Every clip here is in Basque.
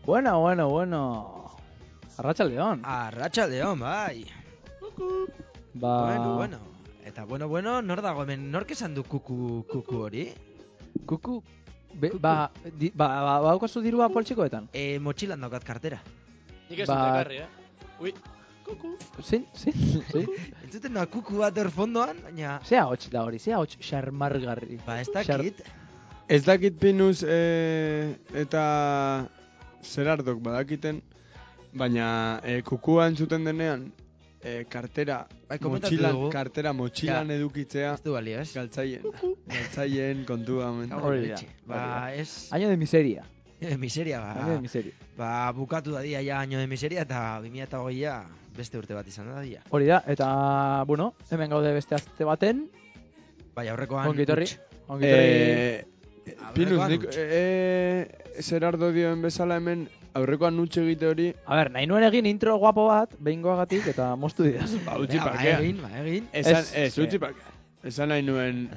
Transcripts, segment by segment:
Bueno. Arratsaldeon. Arratsaldeon, bai. Ba, Bueno. Eta bueno, nor dago hemen? Nork esan du kuku hori? Kuku. Baukazu dirua poltsikoetan. Motxilan daukat kartera. Nik ez dut ekarri, Ui, kuku. Zin. Entzuten da kuku bat hor fondoan, baina... Zea hots da hori, zea hots xarmargarri. Ba, ez dakit. Ez dakit Pinus eta Zerardok badakiten, baina kukua entzuten denean kartera Bai, komentatu dugu. motxilan edukitzea Ez du balio, ez? galtzaien kontua hemen. Hori da. Ba, ez... Año de miseria. Miseria, Año de miseria. Ba, bukatu da dia ja año de miseria eta 2008a beste urte bat izan da dia. Hori da, eta, bueno, hemen gaude beste azte baten. Bai, aurrekoan... Ongitorri. Pinus, Aurrekoan nik Zerardo dioen bezala hemen aurrekoan nutxe egite hori. A ber, nahi nuen egin intro guapo bat, behingoagatik, eta moztu didaz. Utzi Ba, parkea. egin. Utzi parkea. Esan nahi nuen.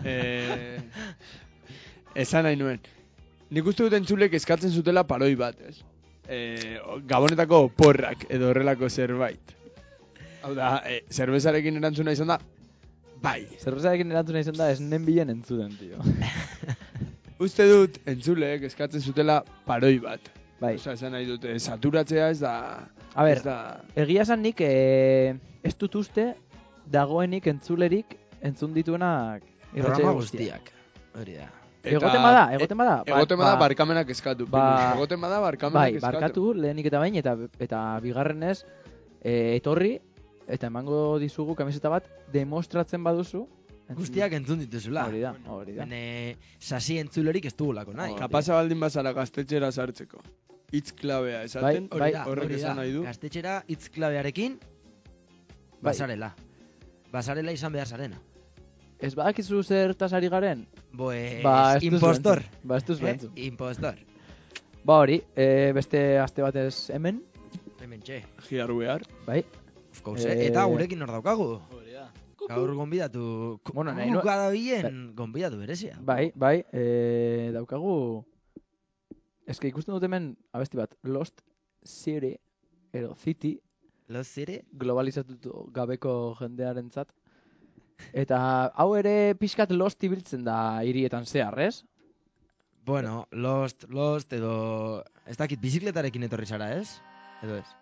Nik uste dut entzulek eskatzen zutela paroi bat, ez? Gabonetako porrak edo horrelako zerbait. Hau da, zerbezarekin erantzuna izan da, bai. Zerbezarekin erantzuna izan da, ez nen bilen entzuten, tio. Uste dut entzulek eskatzen zutela paroi bat. Bai. Osa, esan nahi dute, saturatzea ez da... A ber, ez da... egia esan nik ez dut uste dagoenik entzulerik entzun dituenak Programa guztiak. Hori da. Egoten bada. Egoten bada barkamenak eskatu. Egoten bada barkamenak eskatu. Bai, barkatu lehenik eta bain, eta bigarrenez etorri, eta emango dizugu kamiseta bat demostratzen baduzu. Guztiak entzun dituzula. Hori da. Bene, sasi entzulerik ez dugulako nahi. Kapasa baldin bazara gaztetxera sartzeko. Hitz klabea esaten, horrek esan nahi du. Gaztetxera hitz klabearekin basarela. Basarela izan behar zarena. Ez badakizu zertaz ari garen? Pues, impostor. Ez duz behentzun. Impostor. Ba hori, beste aste batez hemen. Hemen txe. Giar behar. Bai. Of course, eta gurekin hor daukagu. Gaur gonbidatu, bueno, kuka da bien gonbidatu berezia. Bai, daukagu... Ez que ikusten dut hemen abesti bat, Lost City, edo City. Lost City? Globalizatu gabeko jendearentzat. Eta hau ere pixkat Lost ibiltzen da hirietan zehar, ez? Bueno, Lost, edo... Ez dakit, bizikletarekin etorri zara, ez? Edo ez?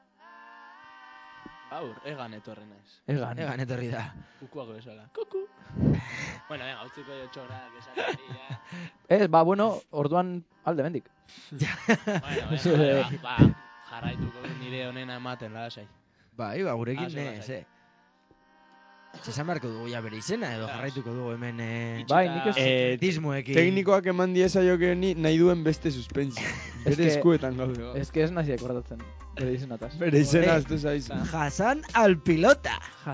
Egan etorri naiz. Egan etorri da. Kukuak bezala. Kuku! Bueno, venga, utziko jo txorak esakari, ja. Bueno, orduan alde bendik. Bueno, jarraituko nire honena ematen, lasai. Bai, gurekin ez, Esan beharko dugu ja bere izena, edo jarraituko dugu hemen... Bai, nik ez... Dismoekin. Teknikoak eman dieza jokeni nahi duen beste suspensi. Bere eskuetan gaude. Ez que ez nazi akordatzen, bere izenataz. Bere izena aztu zaizu. Hassan al pilota.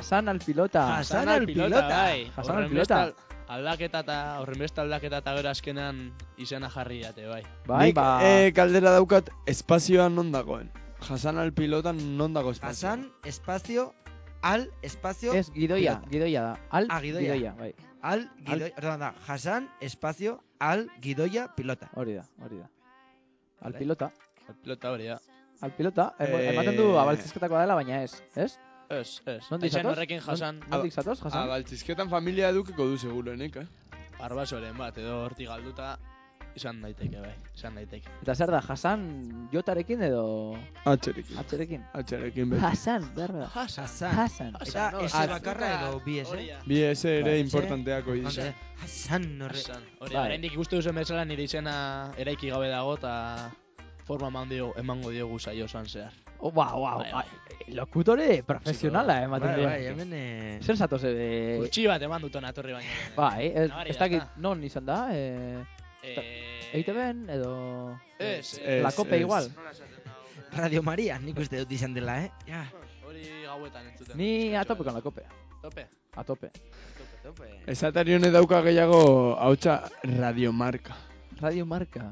Aldaketa eta horrenbeste aldaketa eta gero azkenean izena jarri jate, bai. Nik kaldera daukat espazioa non dagoen. Hassan al pilota non dago espazioa. Hassan espazio... Al espazio... Ez, gidoia da. Gidoia, bai. Al gidoia, orduan da, Hassan espazio al gidoia pilota. Hori da. Al pilota hori da. Al pilota, ematen du abaltzizketakoa dela, baina ez. Ez. Nondik zatoz? Horrekin Hassan... Nondik zatoz, Hassan? Abaltzizketan familia edukiko du seguruenik, Barbasoren bat, edo hortik galduta... Izan daiteke, bai, Eta zer da, Hassan jotarekin edo... Atxerekin beti. Hassan, berda. Hassan. Eta ese bakarra edo bi ese? Bi ese ere importanteako izan. Hassan horre. Hori, oraindik ikustu duzen bezala nire izena eraiki gabe dago eta forma emango diogu saio osoan zehar. Lokutore profesionala ematen du. Bai, hemen... Zer zatoz? Kurtsi bat eman dut onatorri baina. Bai, ez dakit non izan da, EITB-en edo... La Cope igual. Radio Maria, nik uste dut izan dela, Ja. Hori gauetan entzuten. Ni atope con La Cope. Atope. Esatari hone dauka gehiago hautsa radiomarka. Radiomarka.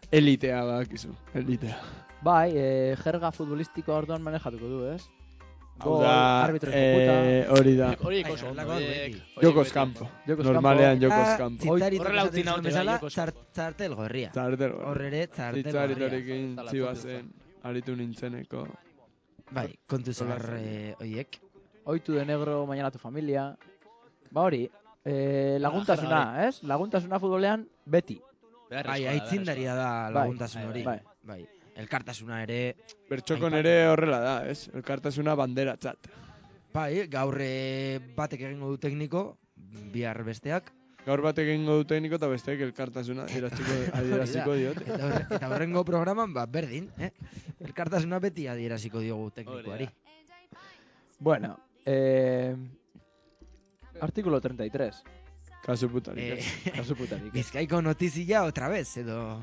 Elitea bakizu, elitea. Bai, jerga futbolistiko orduan manejatuko du, ez? Hau Gol, da, arbitro ejecuta. hori da. Horiek oso ondo. Horrelakoak beti. Jokos kanpo. Jokos Normalean kanpo. jokos kanpo. Zitzaritok Horrela utzi esaten zuen naute, bezala, bai, jokos. txartel gorria. Zartel. Hor ere, txartel gorria. Zitzaritorekin Tala zibazen, aritu nintzeneko. Bai, kontu zahar oiek. Oitu de negro, mañana tu familia. Ba hori, laguntasuna, ez? Laguntasuna futbolean beti. Bai, aitzindaria da laguntasun hori. bai. Bai, elkartasuna ere. Bertxokon ere horrela da, ez? Elkartasuna bandera txat. Bai, gaur batek egingo du tekniko, bihar besteak. Gaur batek egingo du tekniko eta besteek elkartasuna adieraziko diote. Eta horrengo programan, berdin, elkartasuna beti adieraziko diogu teknikoari. Bueno, artículo 33. Kasu putarik. Kasu putarik. Bizkaiko notizia otra vez, edo...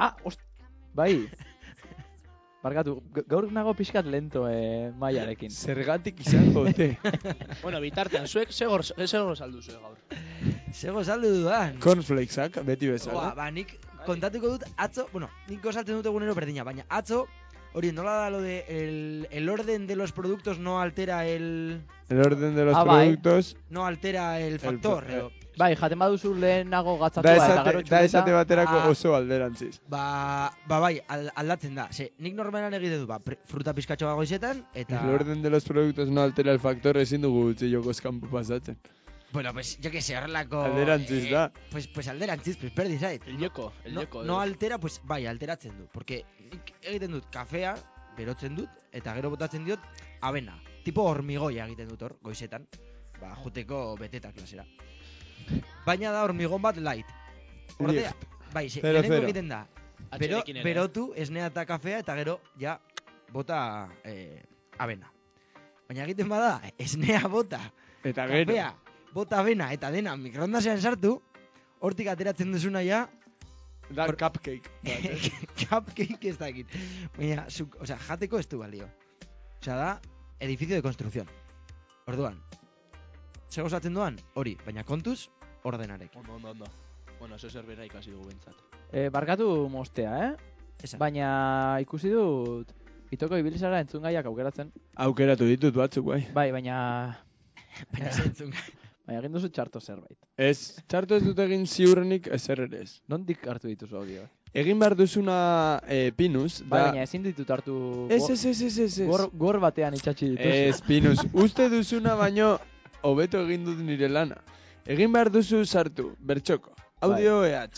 Bai. Barkatu, gaur nago pixkat lento maiarekin. Zergatik izango dute. Bueno, bitartean, zuek segor saldu zuek gaur. Zego saldu dudan. Cornflakesak, beti bezala. Nik kontatuko dut atzo, nik gozatzen dut egunero berdina, baina atzo, hori nola da lo de el orden de los productos no altera el orden de los bai. productos. no altera el factor. Bai, jaten baduzu lehenago gatzatua eta gero Da esate baterako oso alderantziz. Bai, aldatzen da. Nik normalan egite dut, fruta pizkatxo goizetan, eta... El orden de los productos no altera el factor, ezin dugu utzi jokoz kanpo pasatzen. Bueno, pues yo que sé, horrelako... Alderantziz da. Pues alderantziz, pues perdi zait. El joko. No altera, pues bai, alteratzen du. Porque nik egiten dut kafea, berotzen dut, eta gero botatzen diot, avena. Tipo hormigoia egiten dut hor, goizetan. Joteko beteta klasera. Baina da hormigon bat light. Ordea, bai, lehenengo egiten da. Berotu, esnea eta kafea, eta gero, ja, bota avena. Baina egiten bada, esnea bota, eta gero, kafea, bota avena, eta dena mikroondasean sartu, hortik ateratzen duzuna ja... Da cupcake. Cupcake ez dakit. Baina, jateko ez du balio. Da, edificio de construcción. Orduan, zego zaten duan, hori, baina kontuz, ordenarek. Ondo. Bueno, eso zerbera ikasi dugu bentsat. Barkatu mostea, Esan. Baina ikusi dut Itoko ibilizara entzun gaiak aukeratzen. Aukeratu ditut batzuk, bai. Bai, baina entzun gai. Baina egin duzu txarto zerbait. Ez, txarto ez dut egin ziurrenik ezer ere ez. Nondik hartu dituzu audioak? Egin behar duzuna Pinus. Bai, baina ezin ditut hartu... Ez. Gor batean itxatxi dituzu. Ez, Pinus, uste duzuna baino hobeto egin dut nire lana. Egin behar duzu sartu, bertxoko, audio EH.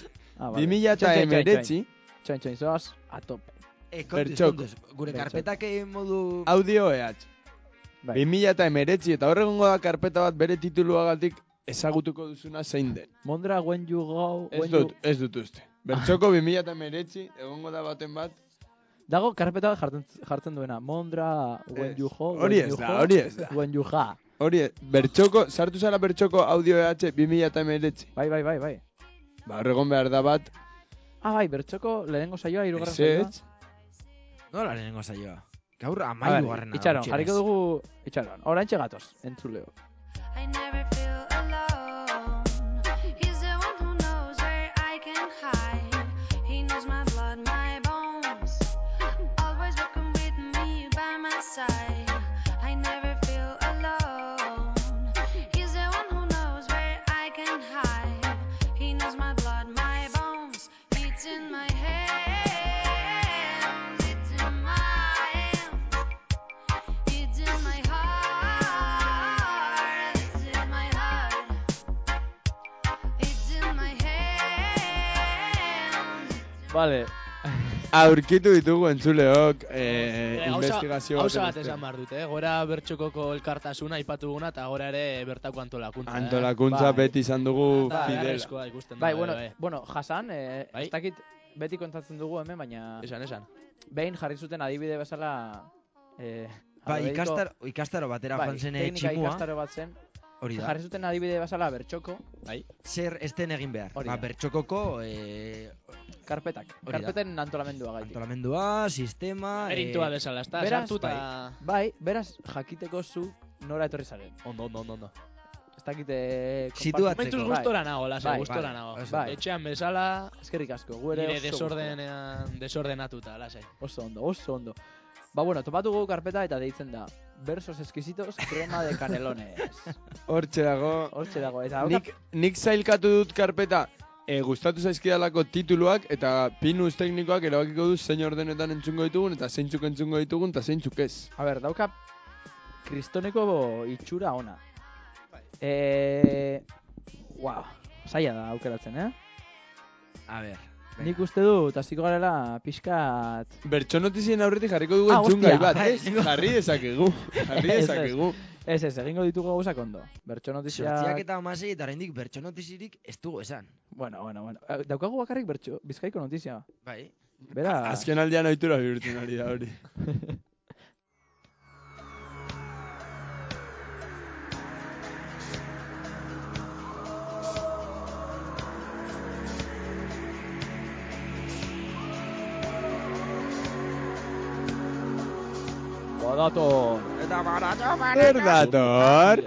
2019. Txoin, zoaz, a tope. Bertxoko. Gure karpetak modu... Audio EH. 2019 eta horregongo da karpeta bat bere tituluagatik ezagutuko duzuna zein den. Mondra, when you go... Ez dut uste. Bertxoko 2019, egongo da baten bat. Dago karpeta bat jartzen duena. Mondra, when you go... Hori ez da. When you ha. Hori, bertxoko, sartu zara bertxoko audio EH 2019. Bai. Ba, horregon behar da bat. Bai, bertxoko lehenengo saioa, hirugarren saioa. Nola lehenengo saioa? Gaur amairu garrena. Itxaron, jarriko dugu itxaron. Oraintxe gatoz, entzuleo. I never feel alone. He's the one who knows where I can hide. He knows my blood, my bones. Always welcome with me by my side. I never feel alone. He's the one who knows where I can hide. He knows my blood, my bones. It's in my hands. It's in my hands. It's in my heart. It's in my heart. It's in my hands. Vale. Aurkitu ditugu entzuleok investigazio Hauza bat esan behar dut, Gora bertxokoko elkartasuna aipatu guna eta gora ere bertako antolakuntza. Antolakuntza beti izan dugu fidela. Bai, bueno, Hasan, ez dakit beti kontatzen dugu hemen, baina... Esan. Behin jarri zuten adibide bezala... Bai, ikastaro batera joan zen tximua. Teknika ikastaro bat zen. Hori da. Jarri zuten adibide bezala bertxoko. Bai. Zer esten egin behar. Hori da. Bertxokoko... Karpetak. Karpeten antolamendua gaitik. Antolamendua, sistema... Erintua bezala, ez da, sartuta... Bai, beraz, jakiteko zu nora etorri zaren. Ondo. Ez dakite... Situatzeko. Momentuz gustora nago, gustora nago. Etxean bezala... Eskerrik asko, gu ere oso... Nire desordenatuta, lasai. Oso ondo. Ba, bueno, topatu dugu karpeta eta deitzen da Versos exquisitos, crema de canelones. Hortxe dago. Hortxe dago, eta Nik zailkatu dut karpeta, gustatu zaizkidalako tituluak eta pinuz teknikoak erabakiko du zein ordenetan entzungo ditugun eta zeintzuk entzungo ditugun eta zeintzuk ez. A ber, dauka kristoneko itxura ona. Wow, zaila da aukeratzen, A ber. Nik uste dut, hasiko garela pixkat... Bertso notizien aurretik jarriko dugu entzungai bat, jarri dezakegu. Ez, egingo ditugu gauzak ondo. Bertso notizia... Sortziak eta amasei eta oraindik bertso notizirik ez dugu esan. Bueno. Daukagu bakarrik bertso, Bizkaiko notizia. Bai. Bera... Azken aldean ohitura bihurtzen ari da hori. Badator! Eta barator! Badator!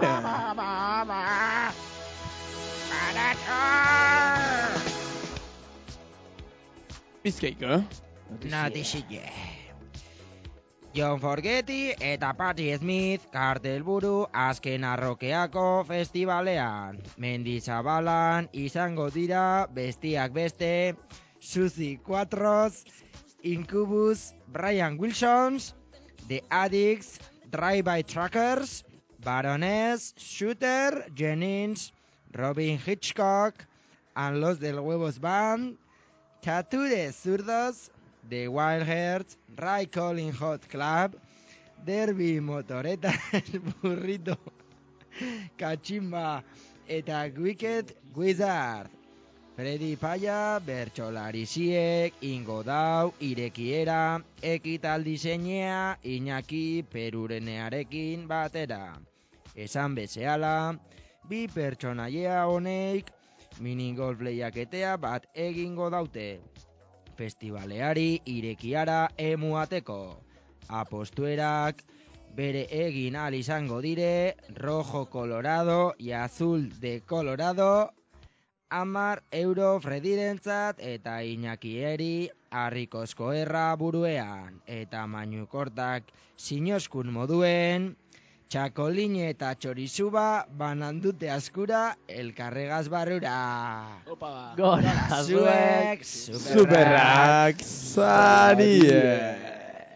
Bizkaiko? Notizia. John Forgetti eta Patti Smith kartelburu azken arrokeako festivalean. Mendizabalan izango dira bestiak beste, Suzy Quattroz, Incubus, Brian Wilsons, The Addicts, Drive-By Truckers, Baroness, Shooter, Jennings, Robin Hitchcock, and Los del Huevos Band, Tattooed Zurdos, The Wild Hearts, Ray Colin Hot Club, Derby Motoreta, Burrito, Kachimba eta Wicked Wizard. Freddy Paya, Bertsolari Ziek, Ingo Dau, Irekiera, Ekitaldi Zeinea, Iñaki Perurenearekin batera. Esan bezehala, bi pertsonaia honeik minigolf lehiaketea bat egingo daute. Festivaleari irekiara emuateko. Apostuerak bere egin ahal izango dire, rojo colorado y azul de colorado, 10 euro Fredirentzat eta Iñakieri harrikozko erra buruean. Eta mainukortak sinoskun moduen, txakolin eta txorizuba banandute askura elkarregaz barrura. Opa! Gora zuek! Superrak zarie!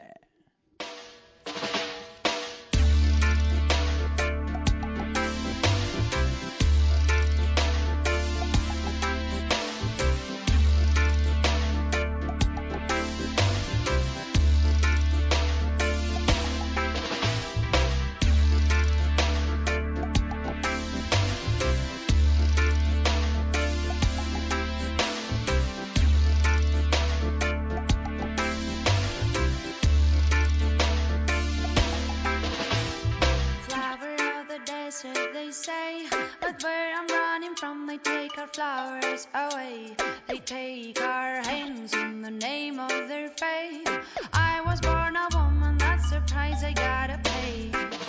Flowers away, they take our hands in the name of their faith. I was born a woman, that's the price I gotta pay.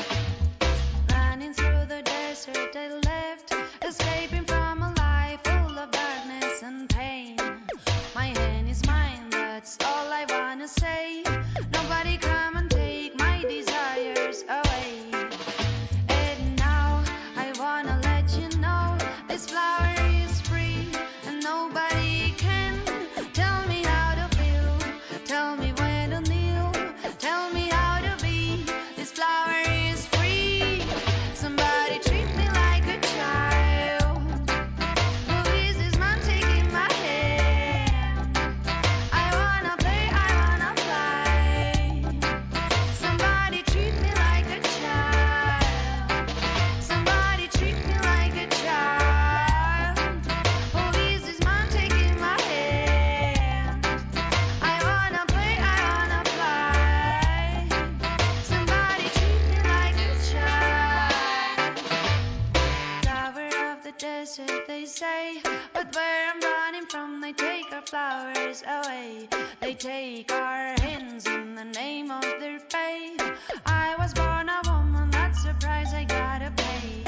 Running through the desert they left, escaping from a life full of darkness and pain. My hand is mine, that's all I wanna say. Nobody come and take my desires away. And now I wanna let you know this flower is free, and nobody can tell me how to feel, tell me when to kneel, tell me how to be. This flower is free. Somebody treat me like a child. Who is this man taking my hand? I wanna play, I wanna fly. Somebody treat me like a child. Somebody treat me like a child. Who is this man taking my hand? I wanna play, I wanna fly. Somebody treat me like a child. Flower of the desert, they say, but where I'm running from, they take our flowers away. They take our hands in the name of their faith. I was born a woman, that's the price I gotta pay.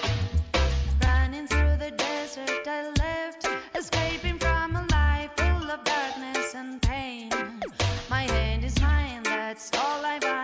Running through the desert I left, escaping from a life full of darkness and pain. My hand is mine, that's all I want.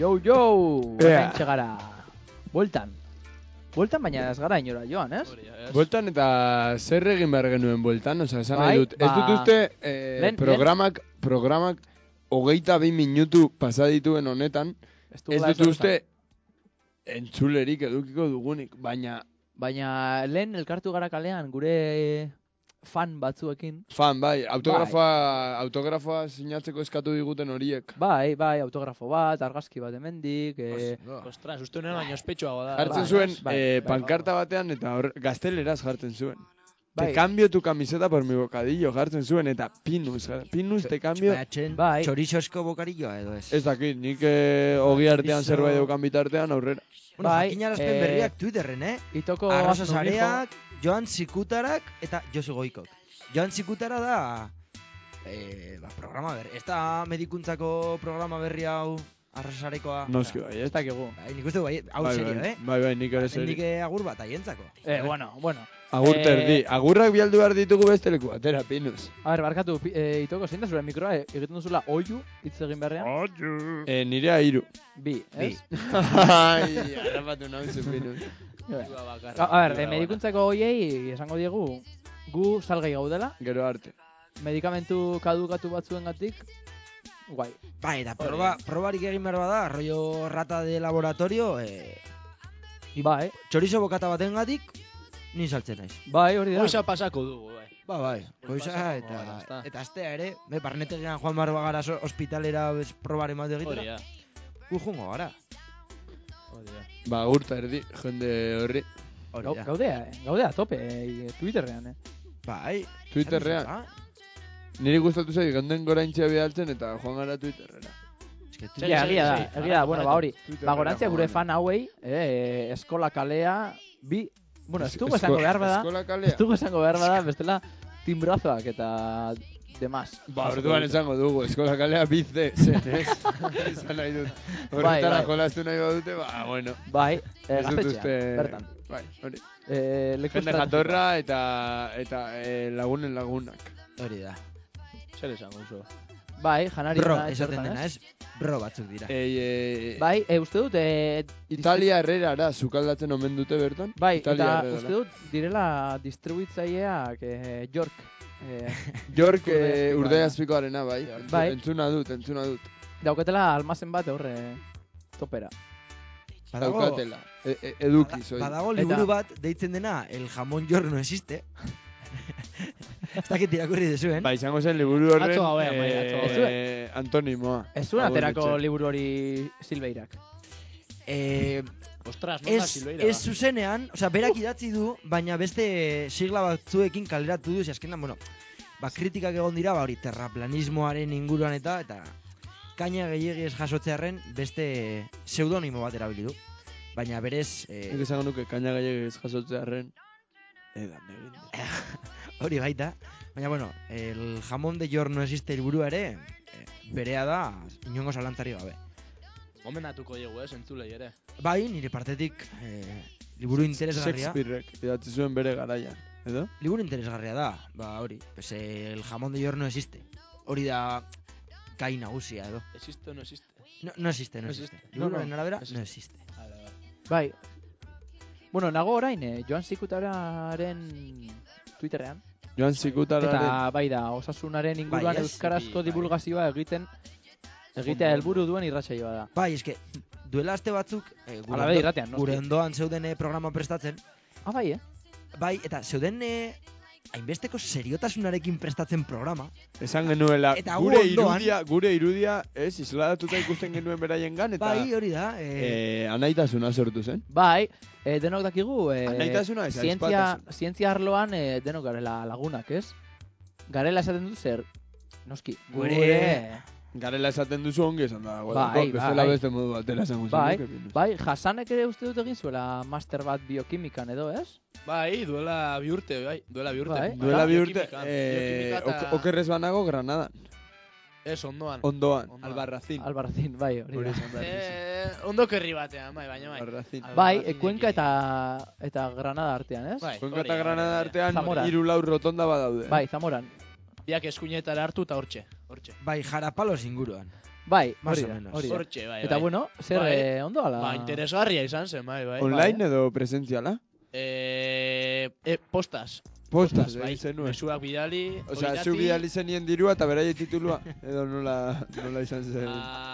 Jo, Ea. hementxe gara. Bueltan, baina ez gara inora joan, ez? Hori, ez? Bueltan eta zer egin behar genuen bueltan, oza, esan Bai, nahi dut. Ez dut ba, uste lehen- programak 22 minutu pasa dituen honetan, ez dugula dut ezer uste esan. entzulerik edukiko dugunik, baina Baina lehen elkartu gara kalean gure fan batzuekin. fan, bai, autografoa sinatzeko eskatu diguten horiek. Bai, autografo bat, argazki bat hemendik. Ostras, uste honen baino ospetsuago da. Jartzen bai, zuen bai, pankarta batean eta gazteleraz jartzen zuen. Bai. Te cambio tu camiseta por mi bocadillo jartzen zuen eta pinus te cambio. Batzen, Bai. txorizosko bokarilloa edo ez? Ez dakit, nik ogi artean Chorizo. zerbait daukan bitartean aurrera. Bueno, Bai, jakinarazpen berriak Twitterren, Itoko Arrosa Asno Mijo. Sareak, Joan Zikutarak eta Josu Goikok. Joan Zikutara da programa berri. Ez da medikuntzako programa berri hau Arrosa Sarekoa. Noski bai, Ez ez? dakigu. Bai, nik uste bai, hau serio, Bai, nik ere Nik serio. agur bat aientzako. Bueno. Agur terdi. Agurrak bialdu behar ditugu beste leku batera, pinus. A ber, barkatu, Itoko, zein da zure mikroa egiten duzula oiu hitz egin beharrean? Nirea hiru. Bi, ez? Ai, harrapatu nauzu, pinus. A ber, medikuntzako hoiei esango diegu gu salgai gaudela, Gero arte. medikamentu kadukatu batzuengatik, guai. Bai, eta probarik egin behar bada, rollo rata de laboratorio, Bai, txorizo bokata batengatik, ni saltzen naiz. bai, hori da. Goiza pasako dugu, bai. Bai, goiza Pasako, eta, ya está. eta astea ere, barnetegian joan behar bagara ospitalera probaren bat Hori egitera, da. gu jungo gara. Hori da. Ba, agur terdi, jende horri. Hori da. Gaude a tope, Twitterrean, Bai, Twitterrean. Ah, Niri gustatu zait, ganden goraintxea bidaltzen eta joan gara Twitterrera. eske Segi, Ja, segi, egia segi. da, bueno, ba hori. Twitterrera Ba, gorantzia gure joan. fan hauei, eskola kalea, bi, bueno, ez dugu esango behar bada, Eskola ez kalea. dugu esango behar bada, bestela timbrazoak eta demás. Ba, orduan esango dugu, eskola kalea bizde, zen, ez? Izan nahi dut. Horretara bai. jolastu nahi badute, ba, bueno. Bai, Ez dut gaztetxean, uste... bertan. Bai, hori. Leku Jende jatorra eta lagunen lagunak. hori da. Zer esango duzu? Bai, janari Bro, ona, esaten bertan, dena, ez? Bro batzuk dira. Bai, uste dut, Italia herrerara sukaldatzen omen dute bertan. bai, Italia eta herrerara. uste dut direla distribuitzaileak York. York Urdaiazpikoarena. Urdaiazpikoarena, bai. Bai. Entzuna dut. Daukatela almazen bat horre topera. Daukatela. Edukiz, oi. Badago Eta- liburu bat deitzen dena El jamón york no existe. Ez dakit irakurri dezuen. Ba, izango zen liburu horren Atzo gauean, bai, atzo gauean. antonimoa. Ez zuen aterako Aguretxe. liburu hori Silveirak. Ostras, non da Ez, Silveira? ez zuzenean, osea, berak idatzi du, baina beste sigla batzuekin kaleratu du, ze azkenan, bueno, ba, kritikak egon dira, ba, hori, terraplanismoaren inguruan eta kaina gehiegi ez jasotzearren beste pseudonimo bat erabili du. Baina berez, Nik esango nuke kaina gehiagez jasotzearen. Edan egin. hori baita. Baina, bueno, el jamón de york no existe helburua ere, berea da, inongo zalantzari gabe. Gomendatuko diegu, entzulei ere. Bai, nire partetik, liburu interesgarria. Shakespearek idatzi zuen bere garaian, edo? Liburu interesgarria da, ba hori, pues, el jamón de york no existe. Hori da gai nagusia edo. Existe o no existe? No existe, no No existe. existe. Liburuaren arabera, existe. no existe. Vale, vale. Bai. Bueno, nago orain, Joan Zikutararen Twitterrean. Joan Zikutararen. Eta bai da, osasunaren inguruan Bai, ez? euskarazko Bai. divulgazioa egitea helburu duen irratsaioa da. Bai, eske, duela aste batzuk, Ala bedi irratean, noski. gure ondoan zeuden programa prestatzen, Ah, bai, bai, eta zeuden hainbesteko seriotasunarekin prestatzen programa. Esan genuela, Eta gure gu ondoan- gure irudia, ez, isladatuta ikusten genuen beraien gan, eta Bai, hori da. anaitasuna sortu zen. Bai, denok dakigu, Anaitasuna ez, zientzia, aizpatasuna. zientzia arloan denok garela lagunak, ez? Garela esaten dut zer, noski, gure... Garela esaten duzu ongi esan da. Bai, bestela bai. beste modu batera esango Bai, zenuke, Pinus. bai, Hasanek ere uste dut egin zuela master bat biokimikan edo, ez? Bai, duela bi urte, bai. Duela bi urte. Bai. Duela bi urte, Biokimika eta... okerrez banago Granadan. Ez, ondoan. Ondoan, Ondoan. Albarracin. Albarracin, bai, hori Hori da. esan behar duzu. Ondo kerri batean, bai, baina bai. Albarracin. Bai, Albarracinekin. Cuenca eta Granada artean, ez? Bai, Cuenca hori, eta Granada hori, hori. artean, Zamoran. 3-4 rotonda badaude. Bai, Zamoran. Biak eskuinetara hartu eta hortxe. Hortxe. Bai, jarapalos inguruan. Bai, Más hori o da, menos. hori da. Hortxe, bai, Eta bai. bueno, zer Bai. ondo ala? Ba, interesgarria izan zen, bai, bai. Online edo presentziala? Postas. Postas, Bai, egin zenuen. mezuak bidali, Osea, idatzi, zu bidali zenien dirua eta beraie titulua, edo nola izan zen.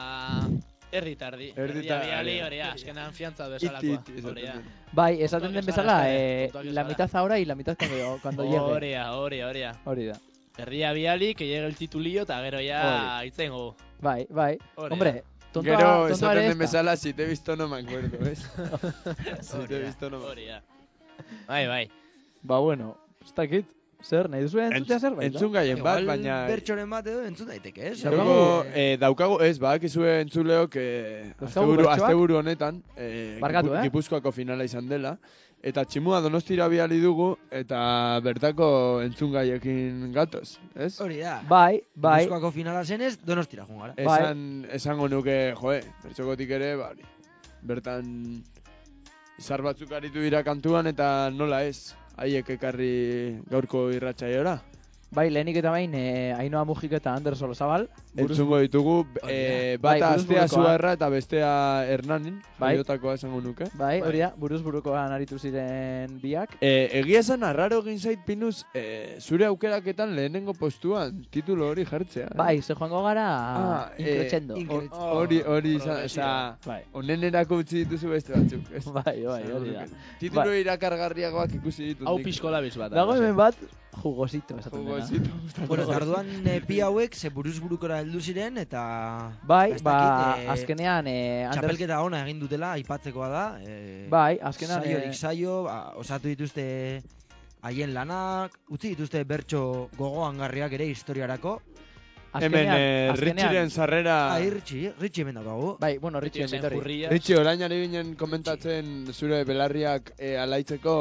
Erdi Erditar- bidali, ari. hori, azkenan fiantza bezalakoa. It, Hori da. esaten den. Bai, esaten den Kontuak ez bezala, gara, kontuak ez la gara. mitad ahora y la mitad cuando llegue. Hori da. Hori da. Erdia bidali, que llegue el titulillo, eta gero ja itzengo. Bai, bai. Hori Hombre, tontoa, Gero, tontoa esaten ere den ez da. bezala, si te he visto no me acuerdo, ¿ves? Si Hori te he da, visto no me hori da. Bai. Ba, bueno, ez dakit. Zer, nahi duzu entzutea zerbait? Entzun gaien bat, Igual baina... bertxoren bat edo entzun daiteke, ez? Daukagu, ez, badakizue entzuleok Dauzkagu bertsoak? asteburu honetan Barkatu, Gipuzkoako finala izan dela, eta tximua Donostira biali dugu, eta bertako entzungaiekin gatoz, ez? Hori da. Bai. Gipuzkoako finala zenez, Donostira joan gara. Esango nuke, bertxokotik ere, bari, bertan izar batzuk aritu dira kantuan, eta nola ez, haiek ekarri gaurko irratsaiora. Bai, lehenik eta bain, Ainhoa Mujik eta Ander Solozabal. Entzungo ditugu, Bai, bata buruz Astea burukoa. Zuarra eta bestea Hernanin, Bai. jaiotakoa esango nuke. Bai, hori da, buruz burukoan aritu ziren biak. Egia esan, arraro egin zait Pinuz, zure aukeraketan lehenengo postuan titulo hori jartzea. Bai, ze joango gara increchendo. Hori izan, oza, Bai. onenerako utzi dituzu beste batzuk. ez? Bai, hori da. Titulo irakargarriagoak ikusi ditut. Hau nik. pixkolabitz bat. Dago hemen bat, jugosito esaten dena. Bueno, tarduan pi hauek ze buruz burukora heldu ziren eta... Bai, ez dakit, azkenean... txapelketa ona egin dutela, aipatzekoa da. Bai, azkenean... Saiorik saio, osatu dituzte haien lanak, utzi dituzte bertso gogoangarriak ere historiarako. Hemen Ritxiren sarrera... Ritxi hemen daukagu. Bai, bueno, Ritxi enbitorri. Ritxi, orain ari ginen komentatzen zure belarriak alaitzeko...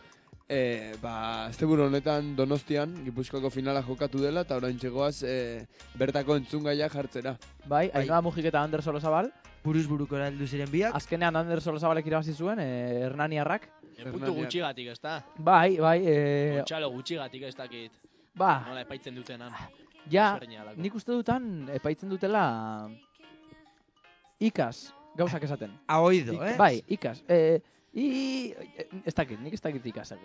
asteburu honetan Donostian Gipuzkoako finala jokatu dela eta orain txegoaz bertako entzungaia jartzera. Bai, Ainhoa Mujik eta Ander Solozabal. Buruz burukora heldu ziren biak. Azkenean Ander Solozabalek irabazi zuen, Hernaniarrak. Puntu gutxigatik, ez da? Bai. Kontxalo gutxigatik ez dakit. Ba. Nola epaitzen dutenan. Ja, nik uste dutan epaitzen dutela ikas, gauzak esaten. Oído, Bai, ikas. Ez dakit, nik ez dakit ikasak.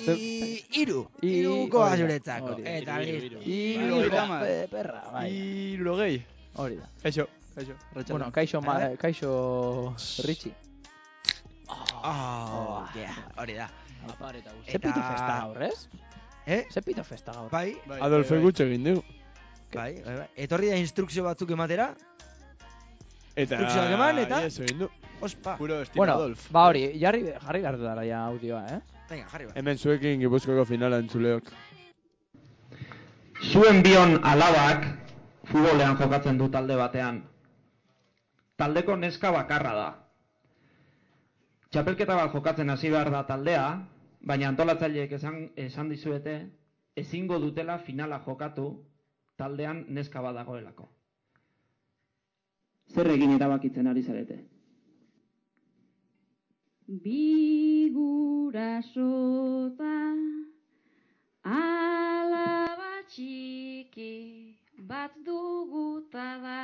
Iruko azuretzako. Eta listo. Perra, bai. Irurogei. Hori da. Kaixo. Bueno, kaixo Ritxi. Hori da. Ze pito festa gaur, ez? Ze pito festa gaur. Bai. Adolfo gutxe egin dugu. Bai. Etorri da instrukzio batzuk ematera. Eta... Instrukzioak eman, eta... Yes, egin du. Ospa. Puro estilo Adolf. Ba hori, jarri behar dara ja audioa, Venga, jarri ba. Hemen zuekin Gipuzkoako finala entzuleok. Zuen bion alabak futbolean jokatzen du talde batean. Taldeko neska bakarra da. Txapelketa bat jokatzen hasi behar da taldea, baina antolatzaileek esan dizuete ezingo dutela finala jokatu taldean neska bat dagoelako. Zer egin erabakitzen ari zarete? Bi gurasota alaba txiki bat duguta da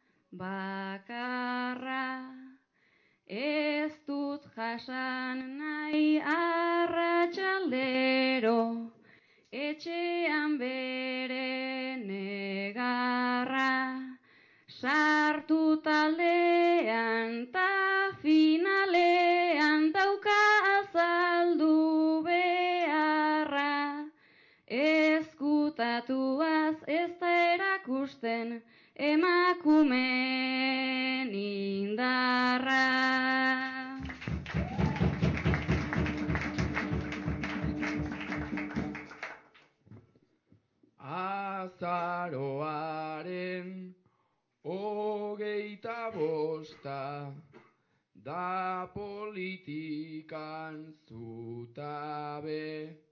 bakarra. Ez dut jasan nahi arratsaldero etxean bere negarra. Sartu taldean ta finalean dauka azaldu beharra. Ezkutatuaz ez da erakusten emakumeen indarra. Azaroaren 25 da politikan zutabe,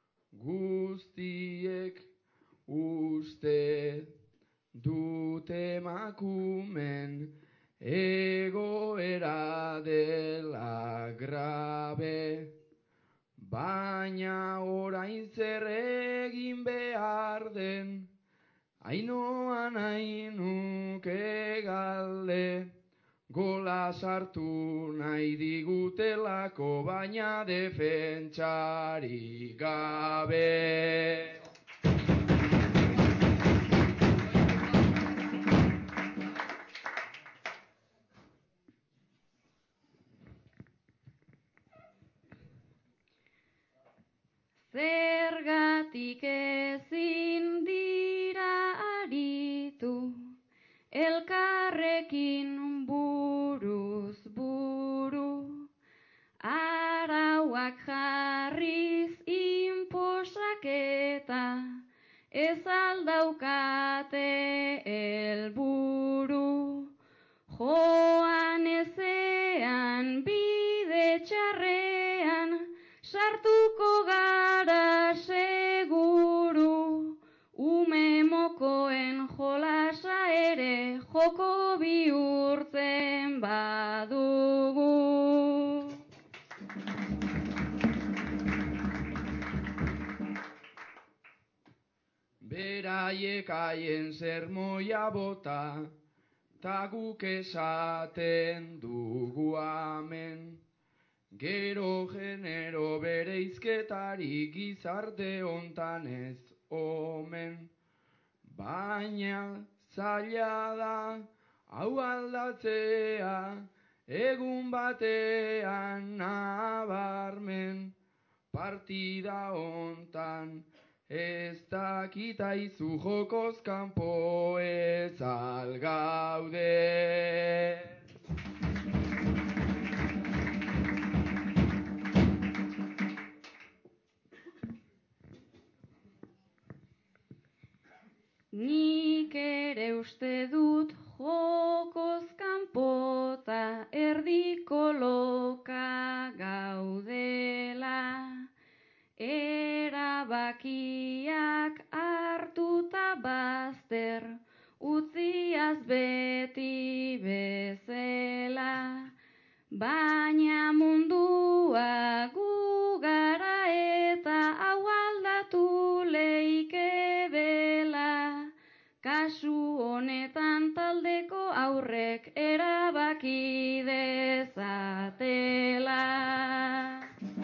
guztiek uste dute emakumen egoera dela grabe, baina orain zer egin behar den Ainoa nahi nuke galde, gola sartu nahi digutelako, baina defentsari gabe. Zergatik ezin dira aritu, elkarrekin buruz buru, arauak jarriz inposaketa, ez aldaukate helburu. Joan ezean bide txarrean, sartuko gara seguru, ume mokoen jolasa ere joko bihurtzen badugu. Beraiek haien sermoia bota, ta guk esaten dugu amen. Gero genero bereizketari gizarte hontan ez omen. Baina zaila da hau aldatzea, egun batean nabarmen. Partida hontan ez dakitaizu jokoz kanpo ez algaude. Nik ere uste dut jokoz kanpota erdiko loka gaudela. Erabakiak hartuta bazter, utziaz beti bezala. Baina mundua gu gara eta hau aldatu leike dela. Kasu honetan taldeko aurrek erabaki dezatela.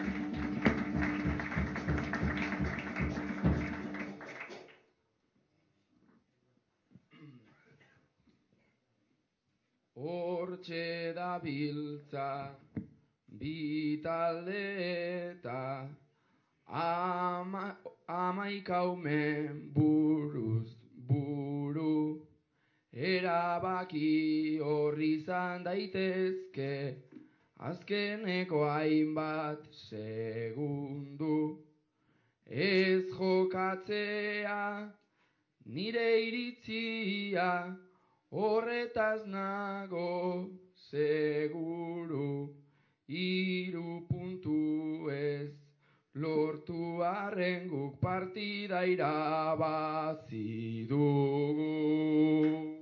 Hortxe dabiltza bi talde eta amaikaumen buruz buru. Erabaki horri izan daitezke azkeneko hainbat segundu. Ez jokatzea nire iritzia, horretaz nago seguru. 3 puntu ez lortu arren guk partida irabazi dugu.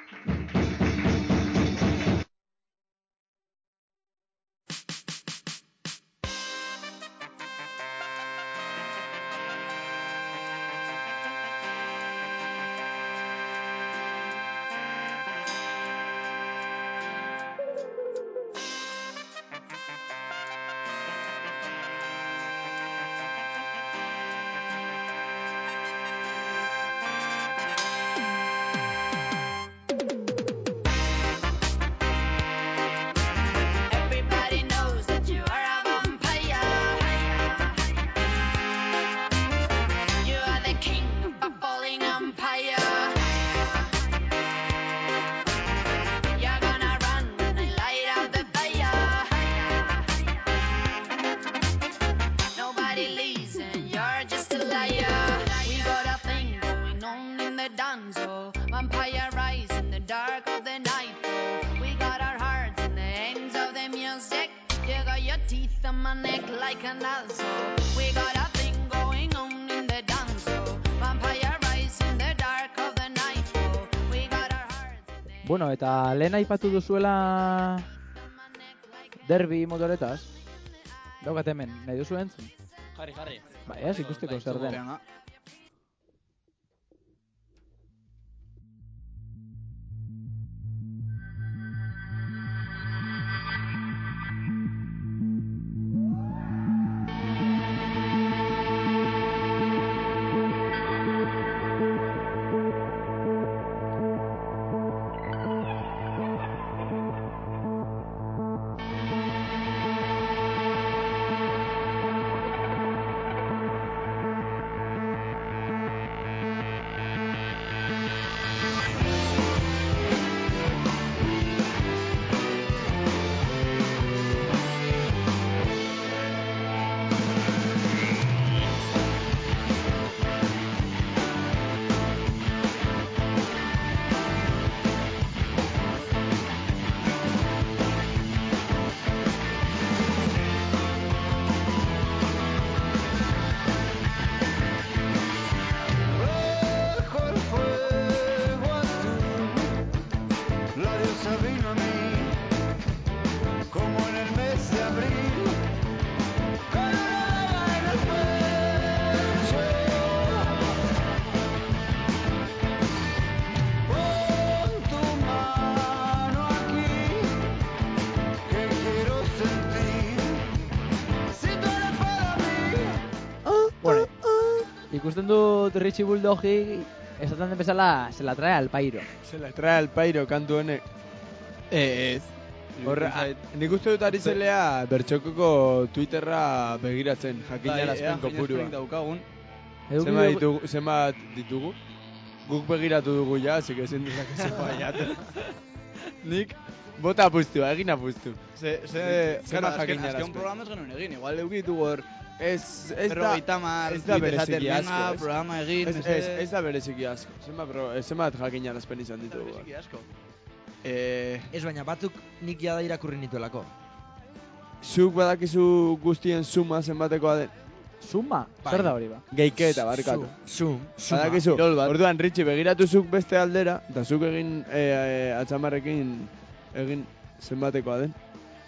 Everybody knows that you are a vampire. You are the king of a falling empire. You're gonna run when they light out the fire. Nobody leaves and you're just a liar. We got a thing going on in the dunzo. Vampire rise in the dark of the night. We got our hearts in the hands of the music. You got your teeth on my neck like an also. We got a thing going on in the dunzo. Vampire rise in the dark of the night. We got our hearts in the Bueno, eta lehen aipatu duzuela derbi motoretaz. Daukat hemen, nahi duzu entzun? Jarri. Bai, ez ikusteko zer den. Venga. ese abril, con una daga en el pecho. Pon tu mano aquí, que quiero sentir, si tú eres para mí. Bueno, ikusten dut Richie Bulldogi esaten den bezala se la trae al pairo. Se la trae al pairo kantu honek. Ez. Nik uste dut ari zelea Bertxokoko Twitterra begiratzen, Bai, jakinarazpen kopurua. daukagun. Zenbat ditugu? Guk begiratu dugu ja, así que ezin dezakezu baiatu. Nik bota apustua, egin apustu. Claro, azken jakinarazpen. programa ez genuen egin, igual eukitugu hor. Ez da Ez bereziki bereziki asko, ez? programa egin. Ez da bereziki asko. Zenbat jakinarazpen izan ditugu. Bereziki asko. Ez baina batzuk nik jada irakurri nituelako. Zuk badakizu guztien suma zenbatekoa den. Suma? Bai. Zer da hori ba? Geiketa, barkatu. Suma. Badakizu, Kirol bat. orduan Ritxi begiratu zuk beste aldera, eta zuk egin atzamarrekin egin zenbatekoa den.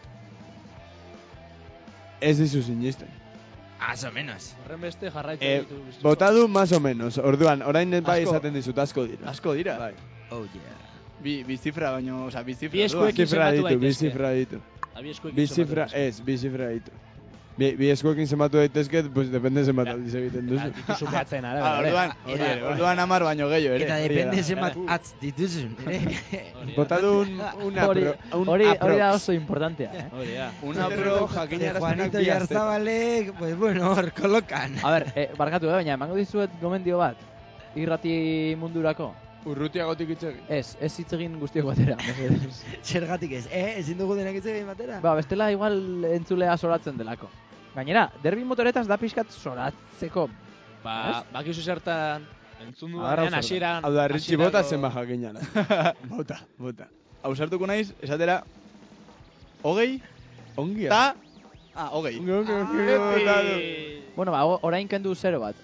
Ez dizu sinisten. Más o menos. Horren beste jarraitu ditu. Bota du más o menos. Orduan, orain bai Asko. esaten dizut, asko dira. Asko dira. Bai. Oh yeah. Bi zifra baino, oza, bi zifra. Bi eskuekin Zifra zenbatu ditu, bi daitezke. zifra ditu. Abi eskuekin Bi zenbatu zifra, daitezke. ez, bi zifra ditu. Bi eskuekin zenbatu daitezke, pues depende zenbat aldiz egiten duzu. Dituzu behatzen, ara. Orduan 10 baino gehiago ere. Eta depende zenbat atz dituzun. Bota du un Hori da oso importantea, eh? Hori da. Una pro jakinarazpenak Juanito bi astetan. Jarzabalek, pues bueno, hor kolokan. A ber, barkatu, baina emango dizuet gomendio bat. Irrati mundurako. Urrutiagotik hitz egin. Ez hitz egin guztiok batera. mesedez. Zergatik ez, ezin dugu denak ez egin batera? Ba, bestela igual entzulea soratzen delako. Gainera, derbi motoretaz da pixkat soratzeko. Ba, bakizu zertan entzun Agarra dudanean zer da. hasieran. Hau da, Ritxi bota hasierako- zenbat jakinara. Bota. Ausartuko naiz, esatera, 20 Ongi. eta... Ah, 20. Ongi, bota du. Bueno, ba, orain kendu 0 bat.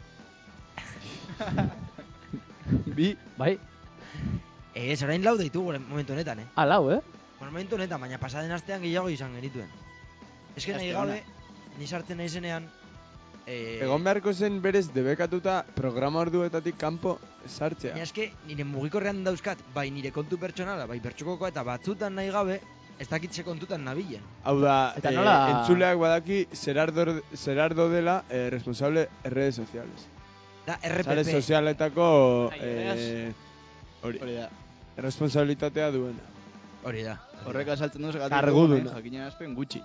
Bi. Bai? Ez, orain lau ditugu momentu honetan, Lau, eh? Momentu honetan, baina pasaden astean gehiago izan genituen. Ez que nahi Aste gabe, ni sartzen naizenean... Egon beharko zen berez debekatuta programa orduetatik kanpo sartzea. Baina eske, nire mugikorrean dauzkat, bai nire kontu pertsonala, bai bertxokokoa, eta batzutan nahi gabe, ez dakitze kontutan nabilen. Hau da, Eta nola- entzuleak badaki Gerardo dela responsable redes sociales. Da, Sare RPP. sozialetako hori, Hori da. responsabilitatea duena. Hori da. Horrek asaltzen duz gatik Karguduna. jakinarazpen gutxi.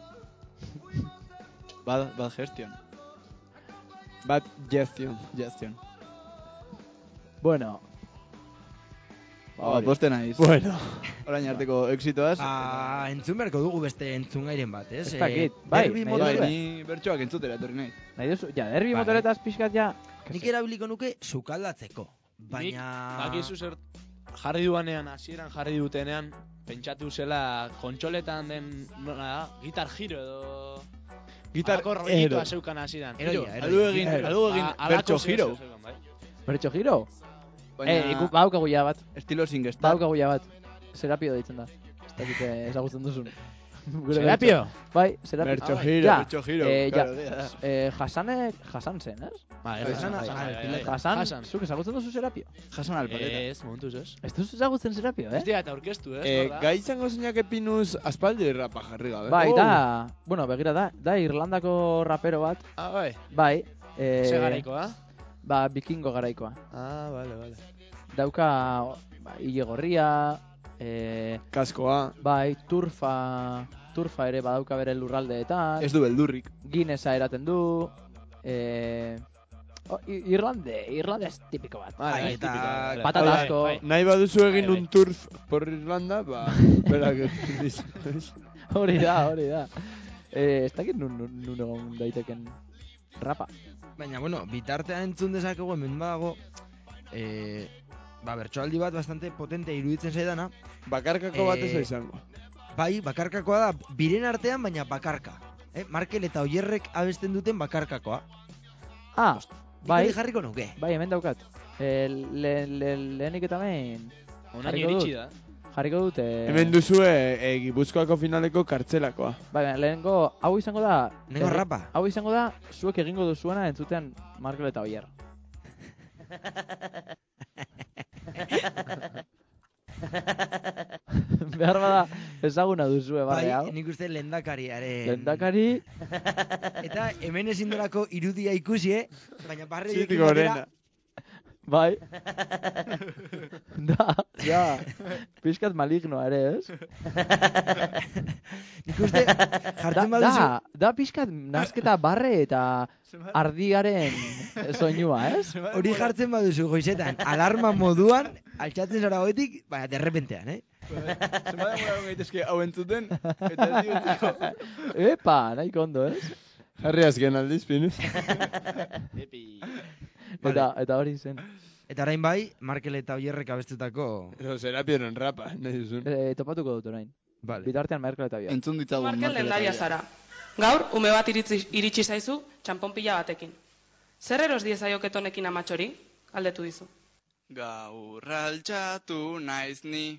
Bad gestion. Bad gestion. Bueno. Ba, poste naiz. Bueno. Orain arteko exitoaz. Entzun beharko dugu beste entzungairen bat, ez? Ez dakit, bai, derbi nahi motor- duzue. Ni bertsoak entzutera etorri nahi. Nahi duzu, ja, derbi Bai. motoretaz pixkat ja... Nik erabiliko nuke sukaldatzeko. Nik, Baina... bakizu zer jarri duanean, hasieran jarri dutenean, pentsatu zela kontsoletan den, nola da, gitar giro edo... Gitar Alako ero. rollitoa zeukan hasieran. Eroia, Aldu egin Ba, alako bertso zeo giro. zeukan, bai. Bertxo giro? Baina Badaukagu ja bat. estilo singstar. Badaukagu ja bat. Serapio deitzen da. Ez dakit ezagutzen duzun. Gure Serapio? bertso. Bai, Serapio. Bertso Ah, giro, ja. bertso giro. Ja. Claro, da. Jasan zen, ez? Bai, Hasana, Jasan, zuk ezagutzen duzu Serapio? Jason alpaketa. Ez, momentuz ez. Ez duzu ezagutzen Serapio, eh? Ez dira eta aurkeztu, ez? hor da. Gai izango zeinak epinuz aspaldi rapa jarri gabe. Bai, da, bueno, begira da Irlandako rapero bat, Ah, bai. bai. Ze garaikoa? Ba, bikingo garaikoa. Ah, bale. Dauka, hile gorria, Kaskoa. bai, turfa ere badauka bere lurraldeetan, Ez du beldurrik. Guinnessa eraten du, Irlandez tipiko bat. Bai, eta Patata Bai, asko. bai. Nahi baduzu egin Bai, bai. un turf por Irlanda, ba, berak diz. Hori da. Ez dakit nun egon daiteken rapa. Baina, bueno, bitartean entzun dezakegu hemen badago, bertsoaldi bat bastante potente iruditzen zaidana. Bakarkako bat ez da izango. Bai, bakarkakoa da, biren artean, baina bakarka. Markel eta Oierrek abesten duten bakarkakoa. Ah, bai, Nik hori jarriko nuke. bai, hemen daukat. Lehenik eta hemen Onaino iritsi da. jarriko dut... Hemen duzue Gipuzkoako finaleko kartzelakoa. Bai, lehenengo, hau izango da... Lehenengo rapa. Hau izango da, zuek egingo duzuena entzutean Markel eta Oier. Behar bada, ezaguna duzue barre hau. Bai, nik uste lehendakariaren... Lehendakari... Eta hemen ezin delako irudia ikusi, baina barre Txit gorena. Bai. Da, pixkat malignoa ere, ez? Nik uste, jartzen baduzu... Da pixkat nasketa barre eta ardiaren soinua, ez? Hori jartzen baduzu goizetan, alarma moduan, altxatzen zara goetik, baina derrepentean, Zenbada mora gaitezke hau entzuten, eta diutiko. Epa, nahiko ondo, ez? Jarri azken aldiz, Pinuz. Eta hori zen. Eta orain bai, Markel eta Oierrek abestutako... Edo Serapionen rapa, nahi duzun. Topatuko dut orain. Vale. Bitartean Markel eta Oier. Entzun ditzagun Markel lehendaria zara. Gaur, ume bat iritsi zaizu, txanpon pila batekin. Zer eros diezaiok honekin amatxori? Galdetu dizu. Gaur altxatu naiz ni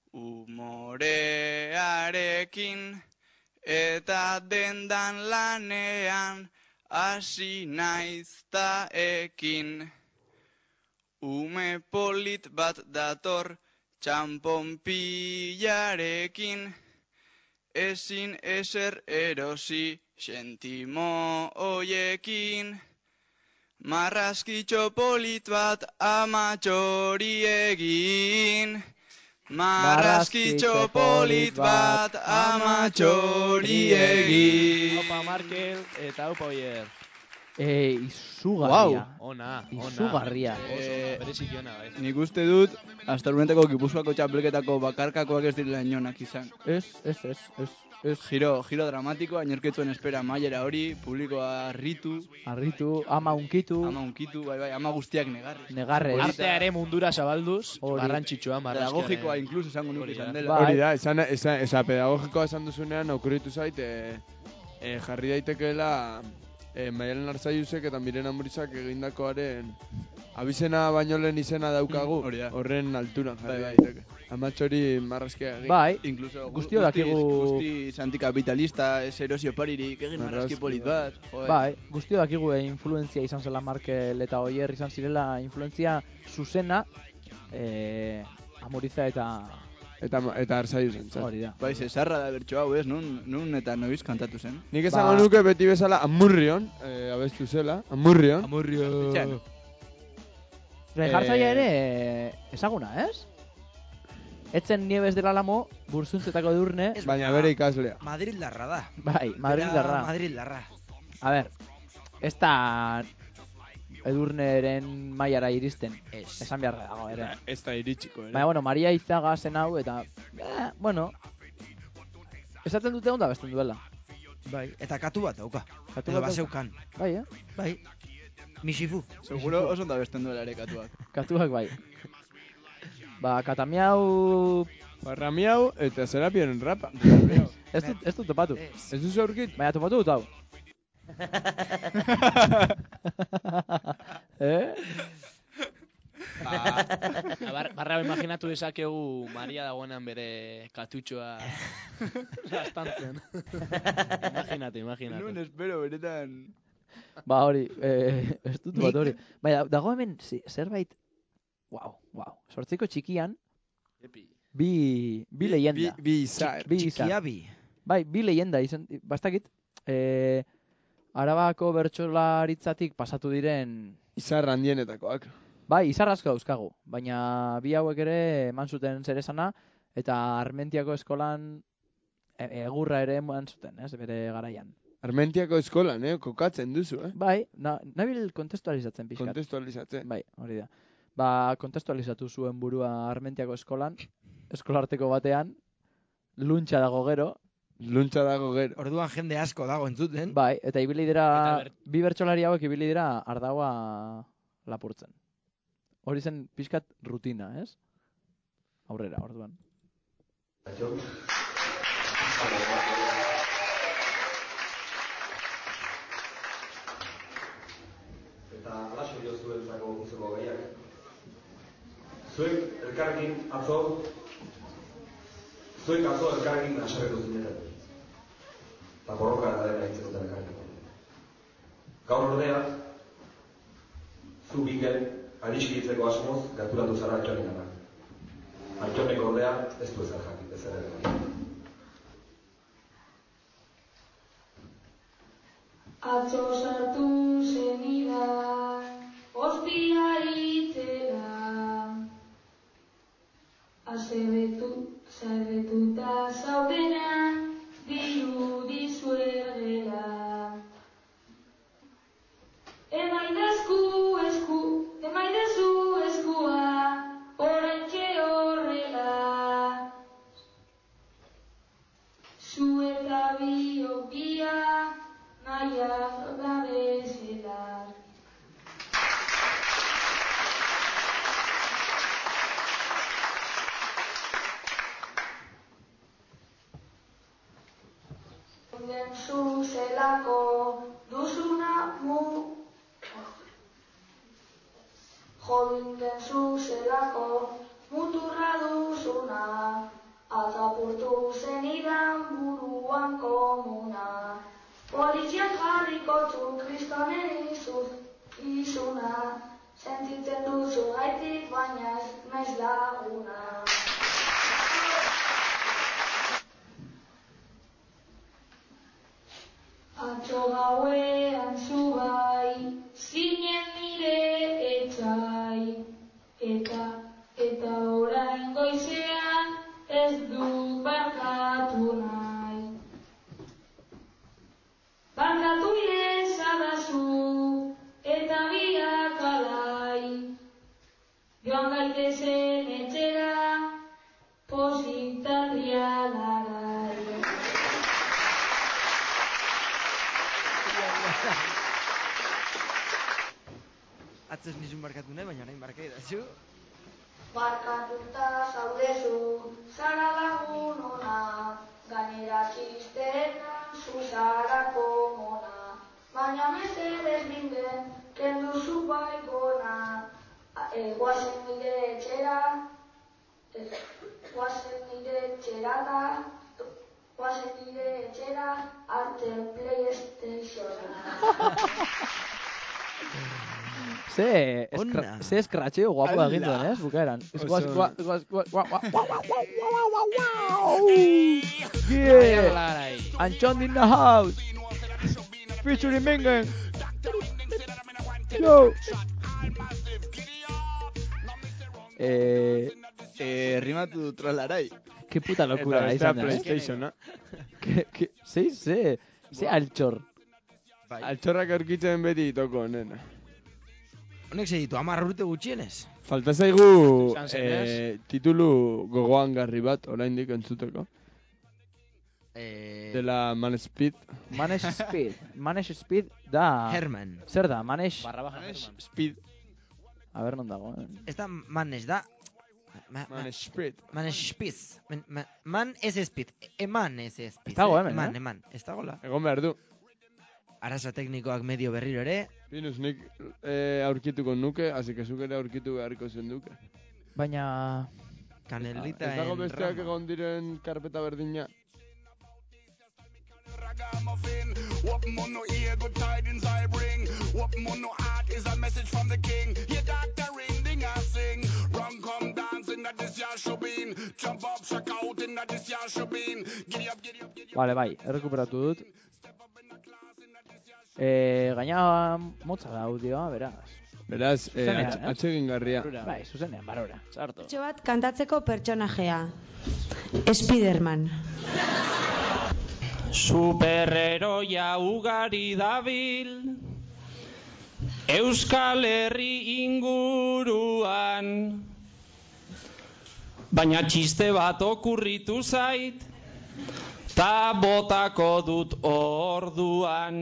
umorearekin, eta dendan lanean hasi naiz ta ekin. Ume polit bat dator txanpon pilarekin, ezin eser erosi sentimo hoiekin. Marraskitxo polit bat amatxori egin. Marraskitxo polit bat amatxori egin. Opa Markel eta opa Oier. Izugarria. Ona. Izugarria. Oso, berezik jona, bai. Nik uste dut, astarunetako Gipuzkoako txapelketako bakarkakoak ez direla inonak izan. Ez. Giro dramatiko, ainorketzuen espera mailera hori, publikoa harritu, ama unkitu, bai, ama guztiak negarrez. Arteare mundura zabalduz, garrantzitsua, marrazkiaren. Pedagogikoa inkluso esango nuke izan dela. Hori da, esa pedagogikoa esan duzunean, okurritu zait, jarri daitekeela Maialen Arzaiusek eta Miren Amurizak egindakoaren abizena baino lehen izena daukagu, horren alturan jarri daiteke. Amatxori marrazkia egin. Bai, incluso guztio dakigu... Guztiz antikapitalista, ez erosio paririk, egin marrazki polit bat. Bai, guztio dakigu influenzia izan zela Markel eta Oier izan zirela influenzia zuzena Amuriza eta Arzaius entzat. Hori da. Bai, zesarra da bertso hau, ez? Nun eta noiz kantatu zen? Nik esango nuke beti bezala Amurrion, abestu zela. Amurrion. Jartzaia ere ezaguna, ez? Etzen Nieves del Álamo, Burzuntzetako Edurne. Baina bere ikaslea. Madrildarra da. Bai, Madrildarra. A ber, ez da Edurneren mailara iristen. Esan behar dago, ere. Ez da iritsiko, ere. Baina, Maria Izaga zen hau, eta... esaten dute onda besten duela. Bai, eta katu bat dauka. Edo baseukan. Bai, Bai. Misifu. Seguro oso onda besten duela ere katuak. Katuak bai. Katamiau... Barramiau eta Serapionen rapa. Ez dut topatu. Ez duzu aurkit? Baina topatu dut hau. Barra imaginatu dezakegu Maria dagoenan bere katutxoa lastantzen. Imaginatu. Nun espero beretan... Ba hori, ez dut bat hori. Baina, dago hemen zerbait... Wow. Sortziko txikian... Bi leyenda. Bi izar. Txikiabi. Bai, bi leyenda izan... Bastakit, Arabako bertsolaritzatik pasatu diren... Izar handienetakoak. Bai, izar asko dauzkagu. Baina bi hauek ere eman zuten zer esana, eta Armentiako eskolan egurra ere eman zuten, ez, bere garaian. Armentiako eskolan, kokatzen duzu, Bai, nabil kontestualizatzen pixkat. Kontestualizatzen. Bai, hori da. Ba, kontestualizatu zuen burua Armentiako eskolan, eskolarteko batean, luntxa dago gero. Orduan jende asko dago entzuten. Bai, eta ibili dira, bi bertsolari hauek ibili dira ardagoa lapurtzen. Hori zen pixkat rutina, ez? Aurrera, orduan. Eta alaxo dio zuentzako guztoko gehiak. Zuek elkarrekin atzo Zuek atzo elkarrekin haserretu zineten. Eta borroka eta dena hitzen duten elkarrekin. Gaur ordea, zu Mikel adiskiditzeko asmoz gerturatu zara Antxonengana. Antxonek ordea ez du ezer jakit, ezer ere. Atzo sartu zenidan, ospia itela, zerretuta zaudenan, dirudi zuergela. Emaidazu eskua, oraintxe horrela, zu eta biok bia, nahiak gabe zelar. Zu zelako duzuna Jodinden zu zelako muturra duzuna, atapurtu zenidan buruan komuna. Poliziak jarriko zu kristonen izuna, sentitzen duzu gaitik baina ez naiz laguna. Atzo gauean zu bai, zinen nire etxai, eta orain goizean ez dut barkatu nahi. Barkatu iezadazu, eta biak alai, joan gaitezen etxera, pozik trialarai. Atzez nizun barkatu nahi, baina orain barkai da, zu? Barkatuta zaudezu, zara lagun ona, gainera txistetan zuzara komona. Baina mesedez binden, kenduzu baigona, guazen nire etxera arte PlayStationa. Ze eskratxeo guapo da gintuen, ez? Bukaeran. Yeah! Antxon in the house! Featuring Mengen! Yo! Rimatu trolarai. Qué puta locura izan da, PlayStation, Ze altxor. Altxorrak aurkitzen beti toko, nena. Honek ze ditu, 10 urte gutxienez? Falta zaigu titulu gogoan garri bat, oraindik entzuteko. Dela Manage Speed. Manage Speed da... Herman. Zer da, Manage... Speed. A ber, non dago. Ez da Manage da... Manage Speed. Manage Speed. Man ez Speed. Eman ez Speed. Ez dago hemen, Eman. Ez dago la. Egon behar du. Arazo teknikoak medio berriro ere. Binuz, nik aurkituko nuke, hasi que zuk ere aurkitu beharko zen duke. Baina... Kanelita ez dago besteak egon diren karpeta berdina. What mono ear, good tidings I bring. What mono heart is a message from the king. Your doctor ring, ding I sing. Run, come dancing at this Yashobin. Jump up, shock out in at this Yashobin. Giddy up, giddy up, giddy up. Vale, bai, errekuperatu dut. Gaina motza da audioa, beraz. Beraz, atsegin garria. Bai, zuzenean, barora. Sarto. Etxo bat kantatzeko pertsonajea. Spiderman. Superheroia ugari dabil Euskal Herri inguruan, baina txiste bat okurritu zait ta botako dut orduan.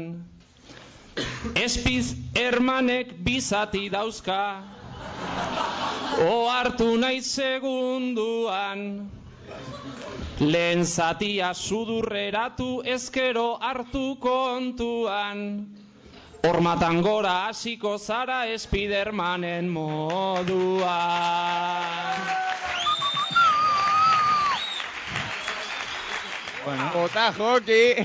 Spidermanek bizati dauzka, ohartu naiz segunduan. Lehen zatia sudurreratu, ezkero hartu kontuan. Hormatan gora hasiko zara Spidermanen moduan. Bota joki!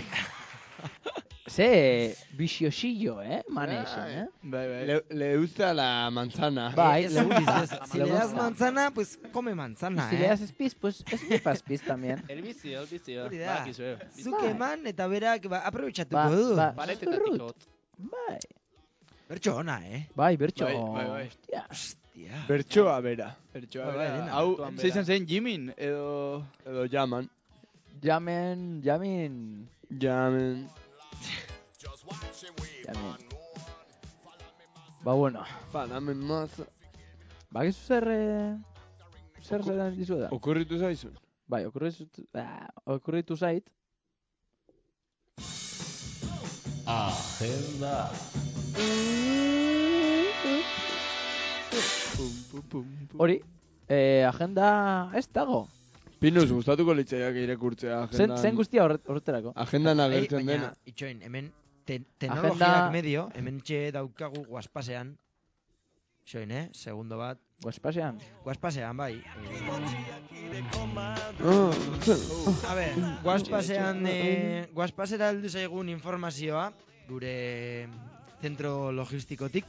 Ze viciosillo, Manexe, Le gusta la manzana. Bai, le gusta. Si le das manzana, pues come manzana, Si le das espiz, pues esnipas piz también. El vicio. Hori da. Bakizue. Zuk eman eta berak aprobetxatuko Ba- du. ba- Paretetatik hot. Bai. Bertxo ona, Bai, bertxo. Bai. Hostia. Bertsoa bera. Hau, zeizan zen Jimin, edo Jaman. Jamin. Ba, bueno. Panamen maza. Bakizu zer dizu da? Okurritu zaizun? Bai, okurritu zait. Agenda. Hori, agenda ez dago. Pinus, gustatuko litzaiak irakurtzea agendan. Zen guztia horretarako. Agendan agertzen dena. Baina, itxoin, hemen teknologiak medio, hemen txe daukagu guaspasean. Itxoin, segundo bat. Guaspasean? Guaspasean, bai. A ber, guaspasera heldu zaigun informazioa, gure zentro logistikotik.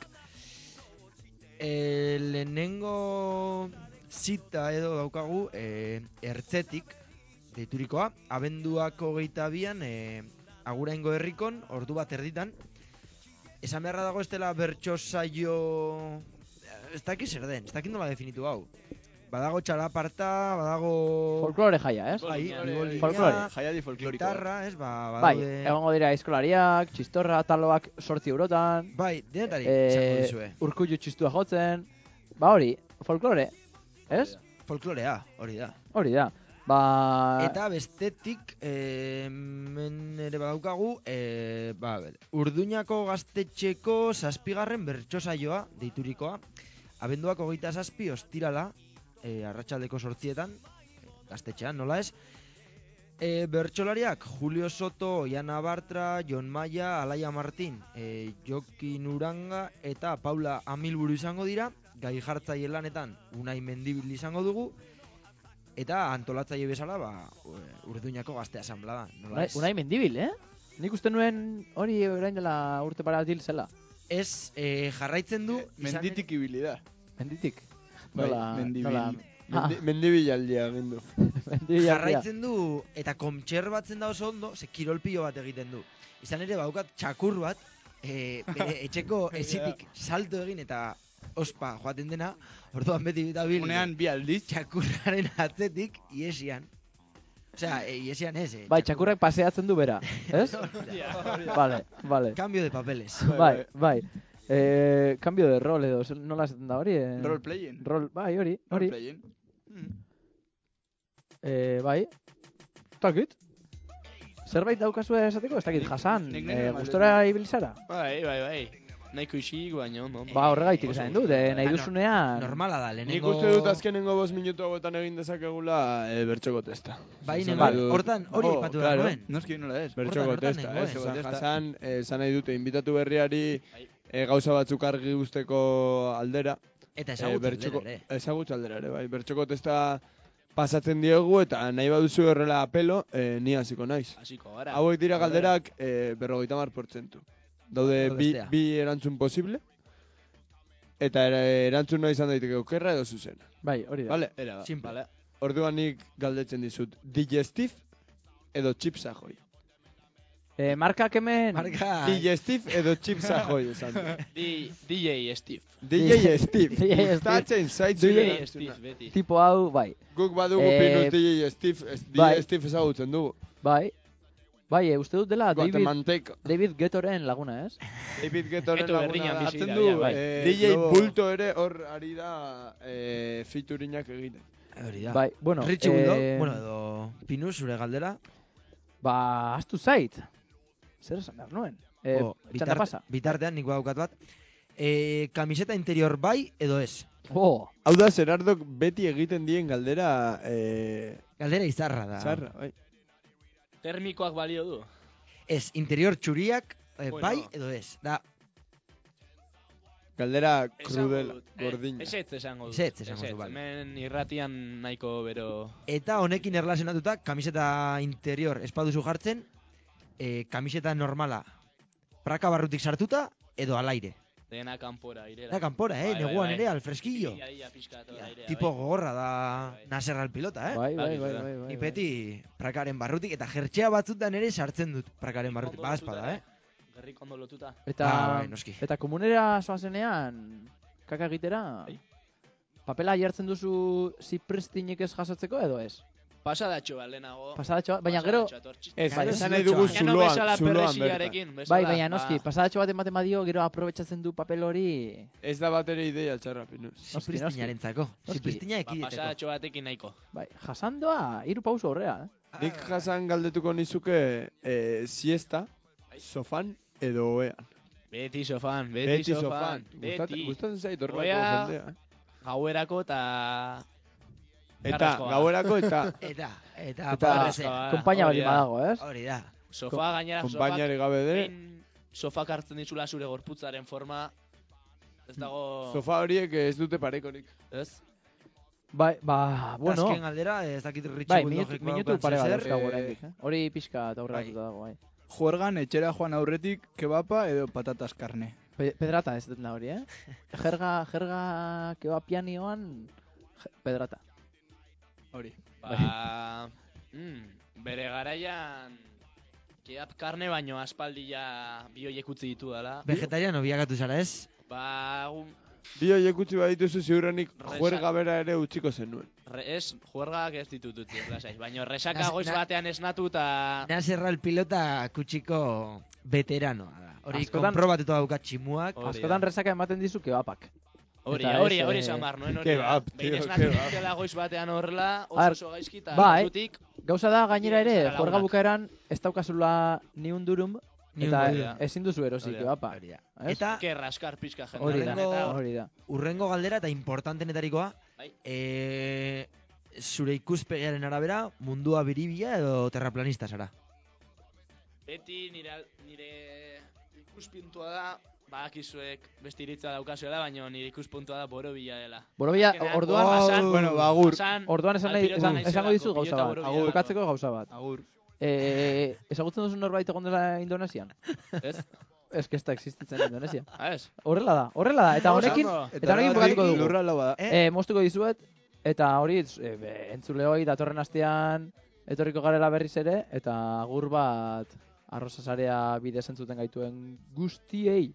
Lehenengo zita edo daukagu ertzetik deiturikoa, abenduak 22an Aguraingo herrikon, ordu bat erditan. Esan beharra dago ez dela bertso saio... Ez dakit zer den, ez dakit nola definitu hau. Badago txalaparta, badago... Folklore jaia, ez? Bai, folklore. Jaialdi folklorikoa. Gitarra, ez? Bai, egongo dira eskolariak, txistorra, taloak 8 eurotan. Bai, denetari izango dizue. Urkullu txistua jotzen. Ba hori, folklore, ez? Folklorea, hori da. Hori da. Ba... Eta bestetik, hemen ere badaukagu, Urduñako gaztetxeko 7. bertso saioa, deiturikoa. Abenduak 27 ostirala, arratsaldeko 8etan, gaztetxean, nola ez? Bertsolariak Julio Soto, Oiana Bartra, Jon Maia, Alaia Martin, Jokin Uranga eta Paula Amilburu izango dira. Gai jartzaile lanetan Unai Mendibil izango dugu. Eta antolatzaile bezala, Urduñako gazte asanblada. Unai Mendibil, Nik uste nuen hori orain dela urte paratil zela. Ez, jarraitzen du... Menditik ibili da. Menditik? Bai, mendibilaldia gindu. Jarraitzen du, eta kontserbatzen da oso ondo, ze kirolpillo bat egiten du. Izan ere, baukat txakur bat, bere etxeko ezitik salto egin eta ospa joaten dena, orduan beti dabil... Unean bi aldiz. Txakurraren atzetik, iesian. Osea, iesian ez, Bai, txakurrak paseatzen du bera, ez? Vale. Cambio de papeles. Bai. Cambio de rol edo, nola esaten da hori? Role playing. Bai, hori. Role playing. Bai. Takit. Zerbait daukazue esateko? Ez dakit, Hasan. Gustora ibilizara? Bai. Nahiko isik, baina ondo. Ba, horregaitik esan dut, nahi duzunean... Normala da, lehenengo... Nik uste dut azkenengo 5 minutu hauetan egin dezakegula bertxoko testa. Bai, hortan hori ipatu behar duen. Noski nola ez. Bertxoko testa, ez. Hasan, esan nahi dute, invitatu berriari gauza batzuk argi guzteko aldera. Eta ezagutza aldera ere. Ezagutza aldera ere, bai. Bertxoko testa pasatzen diegu eta nahi baduzu horrela apelo, ni hasiko naiz. Hauek dira galderak 50%. Daude bi erantzun posible. Eta erantzun nahi izan daiteke okerra edo zuzena. Bai, hori da. Vale? Simple. Orduan nik galdetzen dizut, digestif edo chips ahoy? Markak hemen... Digestif edo chips ahoy esan du. DJ Steve. DJ Steve. Gustatzen zaitzule erantzuna. Beti. Tipo hau, bai. Guk badugu Pinus DJ Steve ezagutzen dugu. Bai, uste dut dela David Guettoren laguna, ez? David Guettoren laguna hartzen du. DJ Bulto ere hor ari da featurinak egiten. Hori da. Bai, bueno. Richie Bulldog, edo Pinus, zure galdera? Ba, astu zait. Zer esan behar nuen? Txanda pasa. Bitartean, nik badaukat bat. Kamiseta interior bai edo ez? Hau da, Zerardok beti egiten dien galdera... Galdera izarra da. Izarra, bai. Termikoak balio du. Ez, interior txuriak bai edo ez. Da. Galdera krudela, gordina. Ezetz esango dut. Ezetz esango zu, bale. Hemen irratian nahiko bero... Eta honekin erlazionatuta, kamiseta interior espaduzu jartzen, kamiseta normala praka barrutik sartuta edo al aire. Dena kanpora, airera. Da kanpora, neguan ere, al fresquillo. Tipo gogorra da Naserra el pilota, Bai. Ni beti prakaren barrutik, eta jertxea batzutan ere sartzen dut prakaren barrutik. Ba, espada, Gerrik ondo lotuta. Eta komunera zoazenean, kaka egitera, papela jartzen duzu ziprestinik ez jasotzeko edo ez? Pasadatxo bat lehenago. Pasadatxo bat, baina gero... Ez, esan nahi dugu zuloan bertan. Bai, baina noski, pasadatxo bat ematen badio, gero aprobetsatzen du papel hori... Ez da bat ere ideia txarra, Pinus. Zipristinarentzako. Zipristina ekideteko. Pasadatxo batekin nahiko. Bai, jasandoa, 3 pauso horrea, Nik jasan galdetuko nizuke siesta, sofan edo oean. Beti sofan. Gustatzen zait horrelako jendea. Gauerako eta gauerako eta konpaina bali badago, ez? Hori da. Sofa gainera, konpainare gabe de. Sofak hartzen ditzula zure gorputzaren forma. Ez dago... Sofa horiek ez dute parekorik. Ez? Bai, bueno. Azken galdera, ez dakit ritxu bai, minutu pare bat euskago oraindik, Hori pixka eta aurreratuta dago, bai. Juergan etxera joan aurretik kebapa edo patatas karne. Pedrata ez dut hori, Jerga kebapianioan pedrata. Hori. Bere garaian kebab karne baino aspaldia bioiek utzi ditu dela. Vegetariano biakatu zara, ez? Bioiek utzi badituzu ziurrenik juerga bera ere utziko zenuen. Juergak ez ditut utzi, lasai. Baina resaka goiz batean esnatu eta... Naserra el pilota kutsiko veteranoa da. Hori konprobatuta daukat tximuak. Askotan resaka ematen dizu kebapak. Hori esan bar, noen hori. Kebab, tío. Behin esnatu dutela goiz batean horrela, oso gaizkita. Bai, gauza da gainera ere, juerga bukaeran ez daukazula ni un durum, eta ezin duzu erosi kebapa. Eta... Que raskar pixka jende. Hori da. Urrengo galdera eta importantenetarikoa, zure ikuspegiaren arabera, mundua biribila edo terraplanista zara? Beti nire ikuspuntua da, badakizuek beste iritza daukazuela, baina nire ikuspuntua da borobila dela. Borobila, orduan... Bueno, agur. Orduan esango dizu gauza bat. Bukatzeko gauza bat. Agur. Ezagutzen duzu norbait egon dela Indonesian? Ez? Ez que ez da existitzen Indonesia. Ez? Horrela da. Eta honekin bukatuko dugu. Moztuko dizuet, eta hori entzuleoi datorren astean etorriko garela berriz ere, eta agur bat arrozasarea bidez entzuten gaituen guztiei.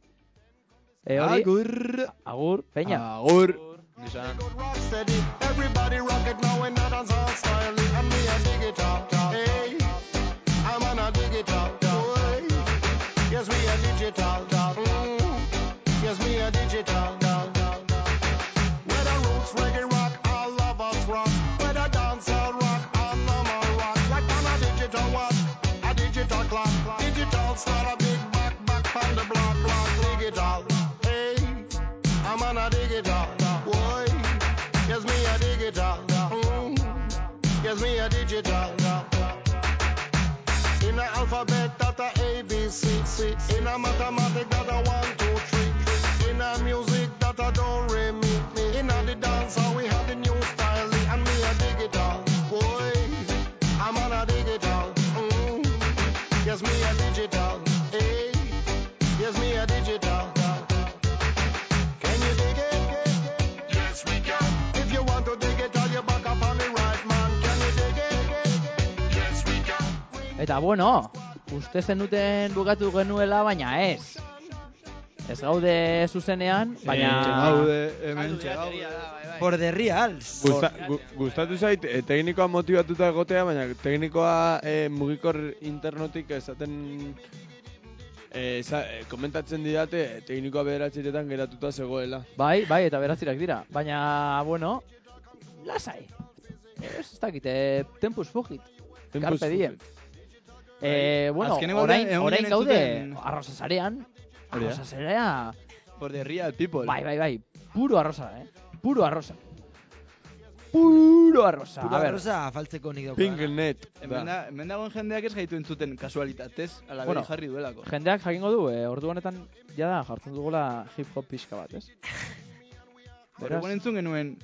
Agur, peña. Agur. Everybody rock it now in a dancehall style, and me a dig it out. Hey, I'm on a dig it out. Yes, we a digital. Yes, me a digital. Whether roots, reggae rock, all of us rock. Whether dancehall rock, or normal rock. Like on a digital watch, a digital clock. Digital style, a big back on the block. Digital. Hey, I'm on a digital. Boy, yes, me a digital. Yes, me a digital. In a alphabet that a A, B, C. In a mathematics that a 1, 2, 3. In a music that a do, re, mi. In a the dance we have the new style. And me a digital. Boy, I'm on a digital. Yes, me a digital. Hey, yes, me a digital. Can you dig it? Yes, we can. If you want to dig it, all you back up on the right, man. Can you dig it? Yes, we can. Eta bueno, uste zenuten bukatu genuela, baina ez. Ez gaude zuzenean, baina... Hemen For the reals. Gustatu zait, teknikoa motibatuta egotea, baina teknikoa mugikor internotik esaten... komentatzen didate, teknikoa bederatziretan geratuta zegoela. Bai, eta beratzirak dira. Baina, bueno, lasai. Ez dakite, tempus fugit. Carpe diem. Bueno, orain gaude arrozasarean. Arrozasarea... For the real people. Bai. Puro arroza, Puro arroza. Puro arroza. Puro arroza afaltzeko nik dauko. Pinknet. Hemen dagoen jendeak ez gaitu entzuten kasualitatez, ala Bueno, jarri duelako. Jendeak jakingo du, ordu honetan jada jartzen dugula hip-hop pixka bat, ez? Horregon entzun genuen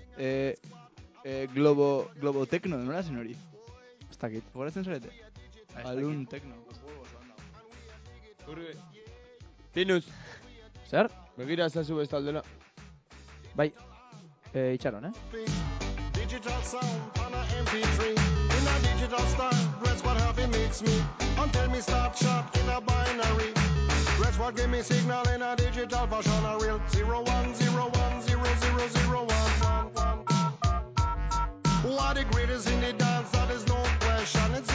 Globo Tecno, nola zen hori? Ez dakit. Goratzen zarete? Alun Tecno. Tinuz. Zer? Begira ezazu bestaldera. Bai, itxaron, Digital sound on a MP3 in a digital style. That's what happy makes me until me start shot in a binary. That's what give me signal in a digital version. A real 01010001. Who are the greatest in the dance? That is no question. It's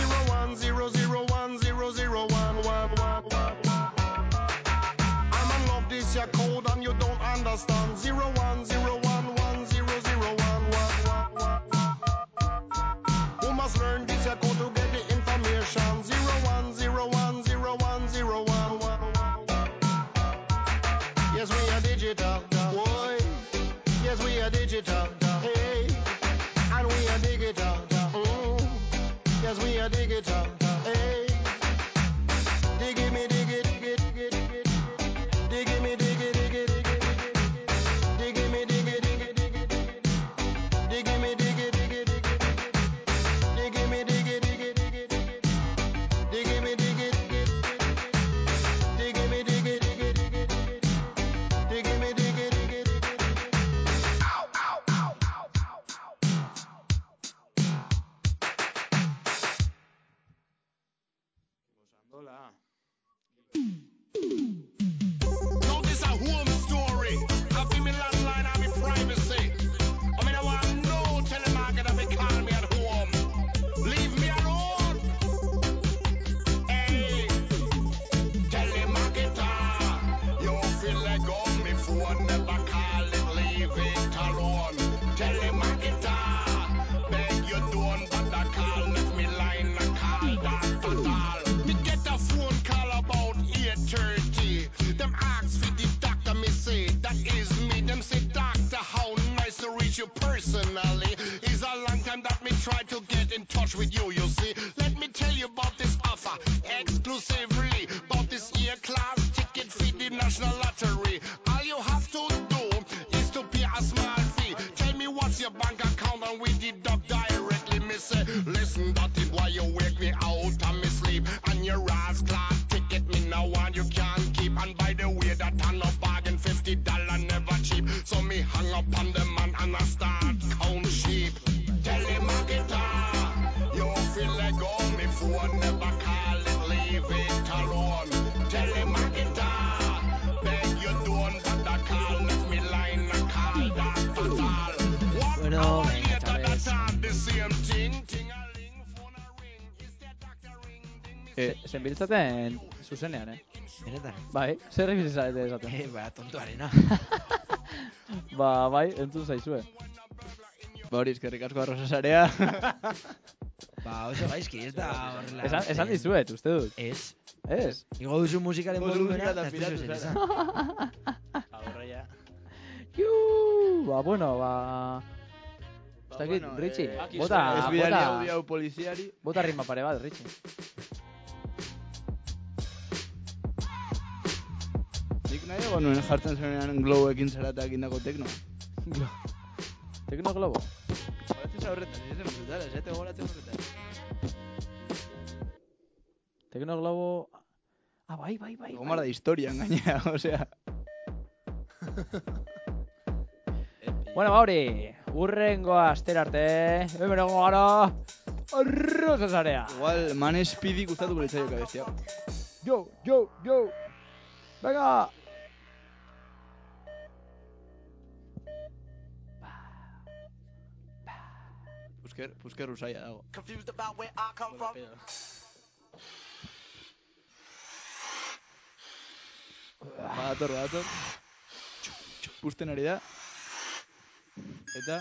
0100100111. I'm in love this your code and you don't understand. 01011011. Who must learn this your code to get the information? 01010101. Yes, we are digital, boy. Yes, we are digital, hey. And we are digital, yes, we are digital, hey. Diggy me, diggy, diggy, diggy, diggy. Diggy me, diggy, diggy, diggy, diggy. Diggy me, diggy, diggy, diggy, diggy. Diggy me, diggy, diggy, diggy, diggy. Diggy me, diggy, diggy, diggy, diggy. Diggy me, diggy, diggy, diggy. Diggy me, diggy, diggy, diggy, diggy. Diggy me, diggy, diggy, diggy. Ow, ow, ow, ow, ow, Hola. Now this a home story. I feel me landline and me privacy. I mean I want no telemarketer be call me at home. Leave me alone. Hey, telemarketer, you feel like on me phone, never call it, leave it alone. Telemarketer, beg you don't bother call, let me line a call that all. Me get a phone call about 8:30. Them ask for the doctor, me say that is me. Them say doctor, how nice to reach you personally. It's a long time that me try to get in touch with you. You see, let me tell you about this offer exclusively about this class ticket for the national lottery. All you have to do is to pay a small fee. Tell me what's your bank account and we deduct directly. Me say, listen, that is why you wake me out of me sleep. And your ass class ticket me now and you can't keep. And by the way, that I no bargain, $50 never cheap. So me hang up on the man and I start count sheep. Telemarketer, you feel like on me phone, never call it, leave it alone. Telemarketer, beg you don't bother call, let me line a call that all. 1 hour later, that's all the same thing. Ting-a-ling, phone a ring, is that doctor ring, ding me. Zenbiltzaten zuzenean, Benetan. Bai, zer ibiltzate esaten. Ba, tontoarena. Ba, bai, entzun zaizue. Ba hori, eskerrik asko arroza sarea. Ba, oso gaizki, ez da horrela. Esan dizuet, uste dut. Ez. Ez. Igo duzu musikaren volumena eta ez piratu duzu zara. esan. Ahorra ya. Ba, bueno, ba... Ez dakit, Richie, bota... Ez bidali audio poliziari. Bota rima pare bat, Richie. Nik nahiago nuen jartzen zenean globoekin zaratak indako tekno. Tekno globo? Goratzen horretan, ez zen brutal, ez ete goratzen horretan. Tekno globo... Ah, bai. Gomar da historian gainera, osea. Bueno, Mauri, urrengo astera arte, hemen egon gara, arroza zarea. Igual, Man Speedy gustatuko litzaioka bestia. Yo. Venga! Pusker usaia dago. Confused about where I come from. Badator. Pusten ari da. Eta...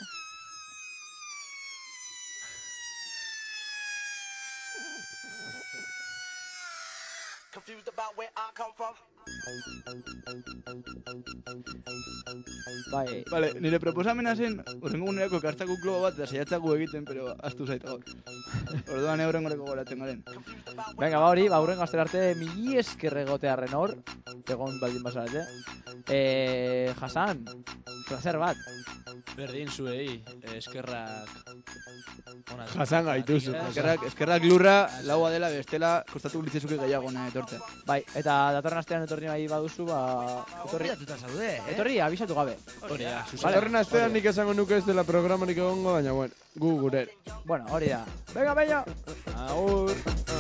Confused about where I come from. Bai. Vale, nire proposamena zen, horrengo gunerako kartako globo bat, eta saiatzagu egiten, pero astu zait gaur. Orduan horrengoreko goratzen garen. Venga, ba hori, hurrengo astera arte mili esker egotearren hor, egon baldin bazarete. Hasan, placer bat. Berdin zuei, eskerrak... Hasan gaituzu. Eskerrak lurra, laua dela, bestela, kostatu glitzezuke gehiago nahi etortzea. Bai, eta datorren astean etorri nahi baduzu, etorri abisatu gabe. Hori da, datorren astean nik esango nuke ez dela programarik egongo, baina bueno, gu gure. Bueno, hori da. Venga, bello! Agur!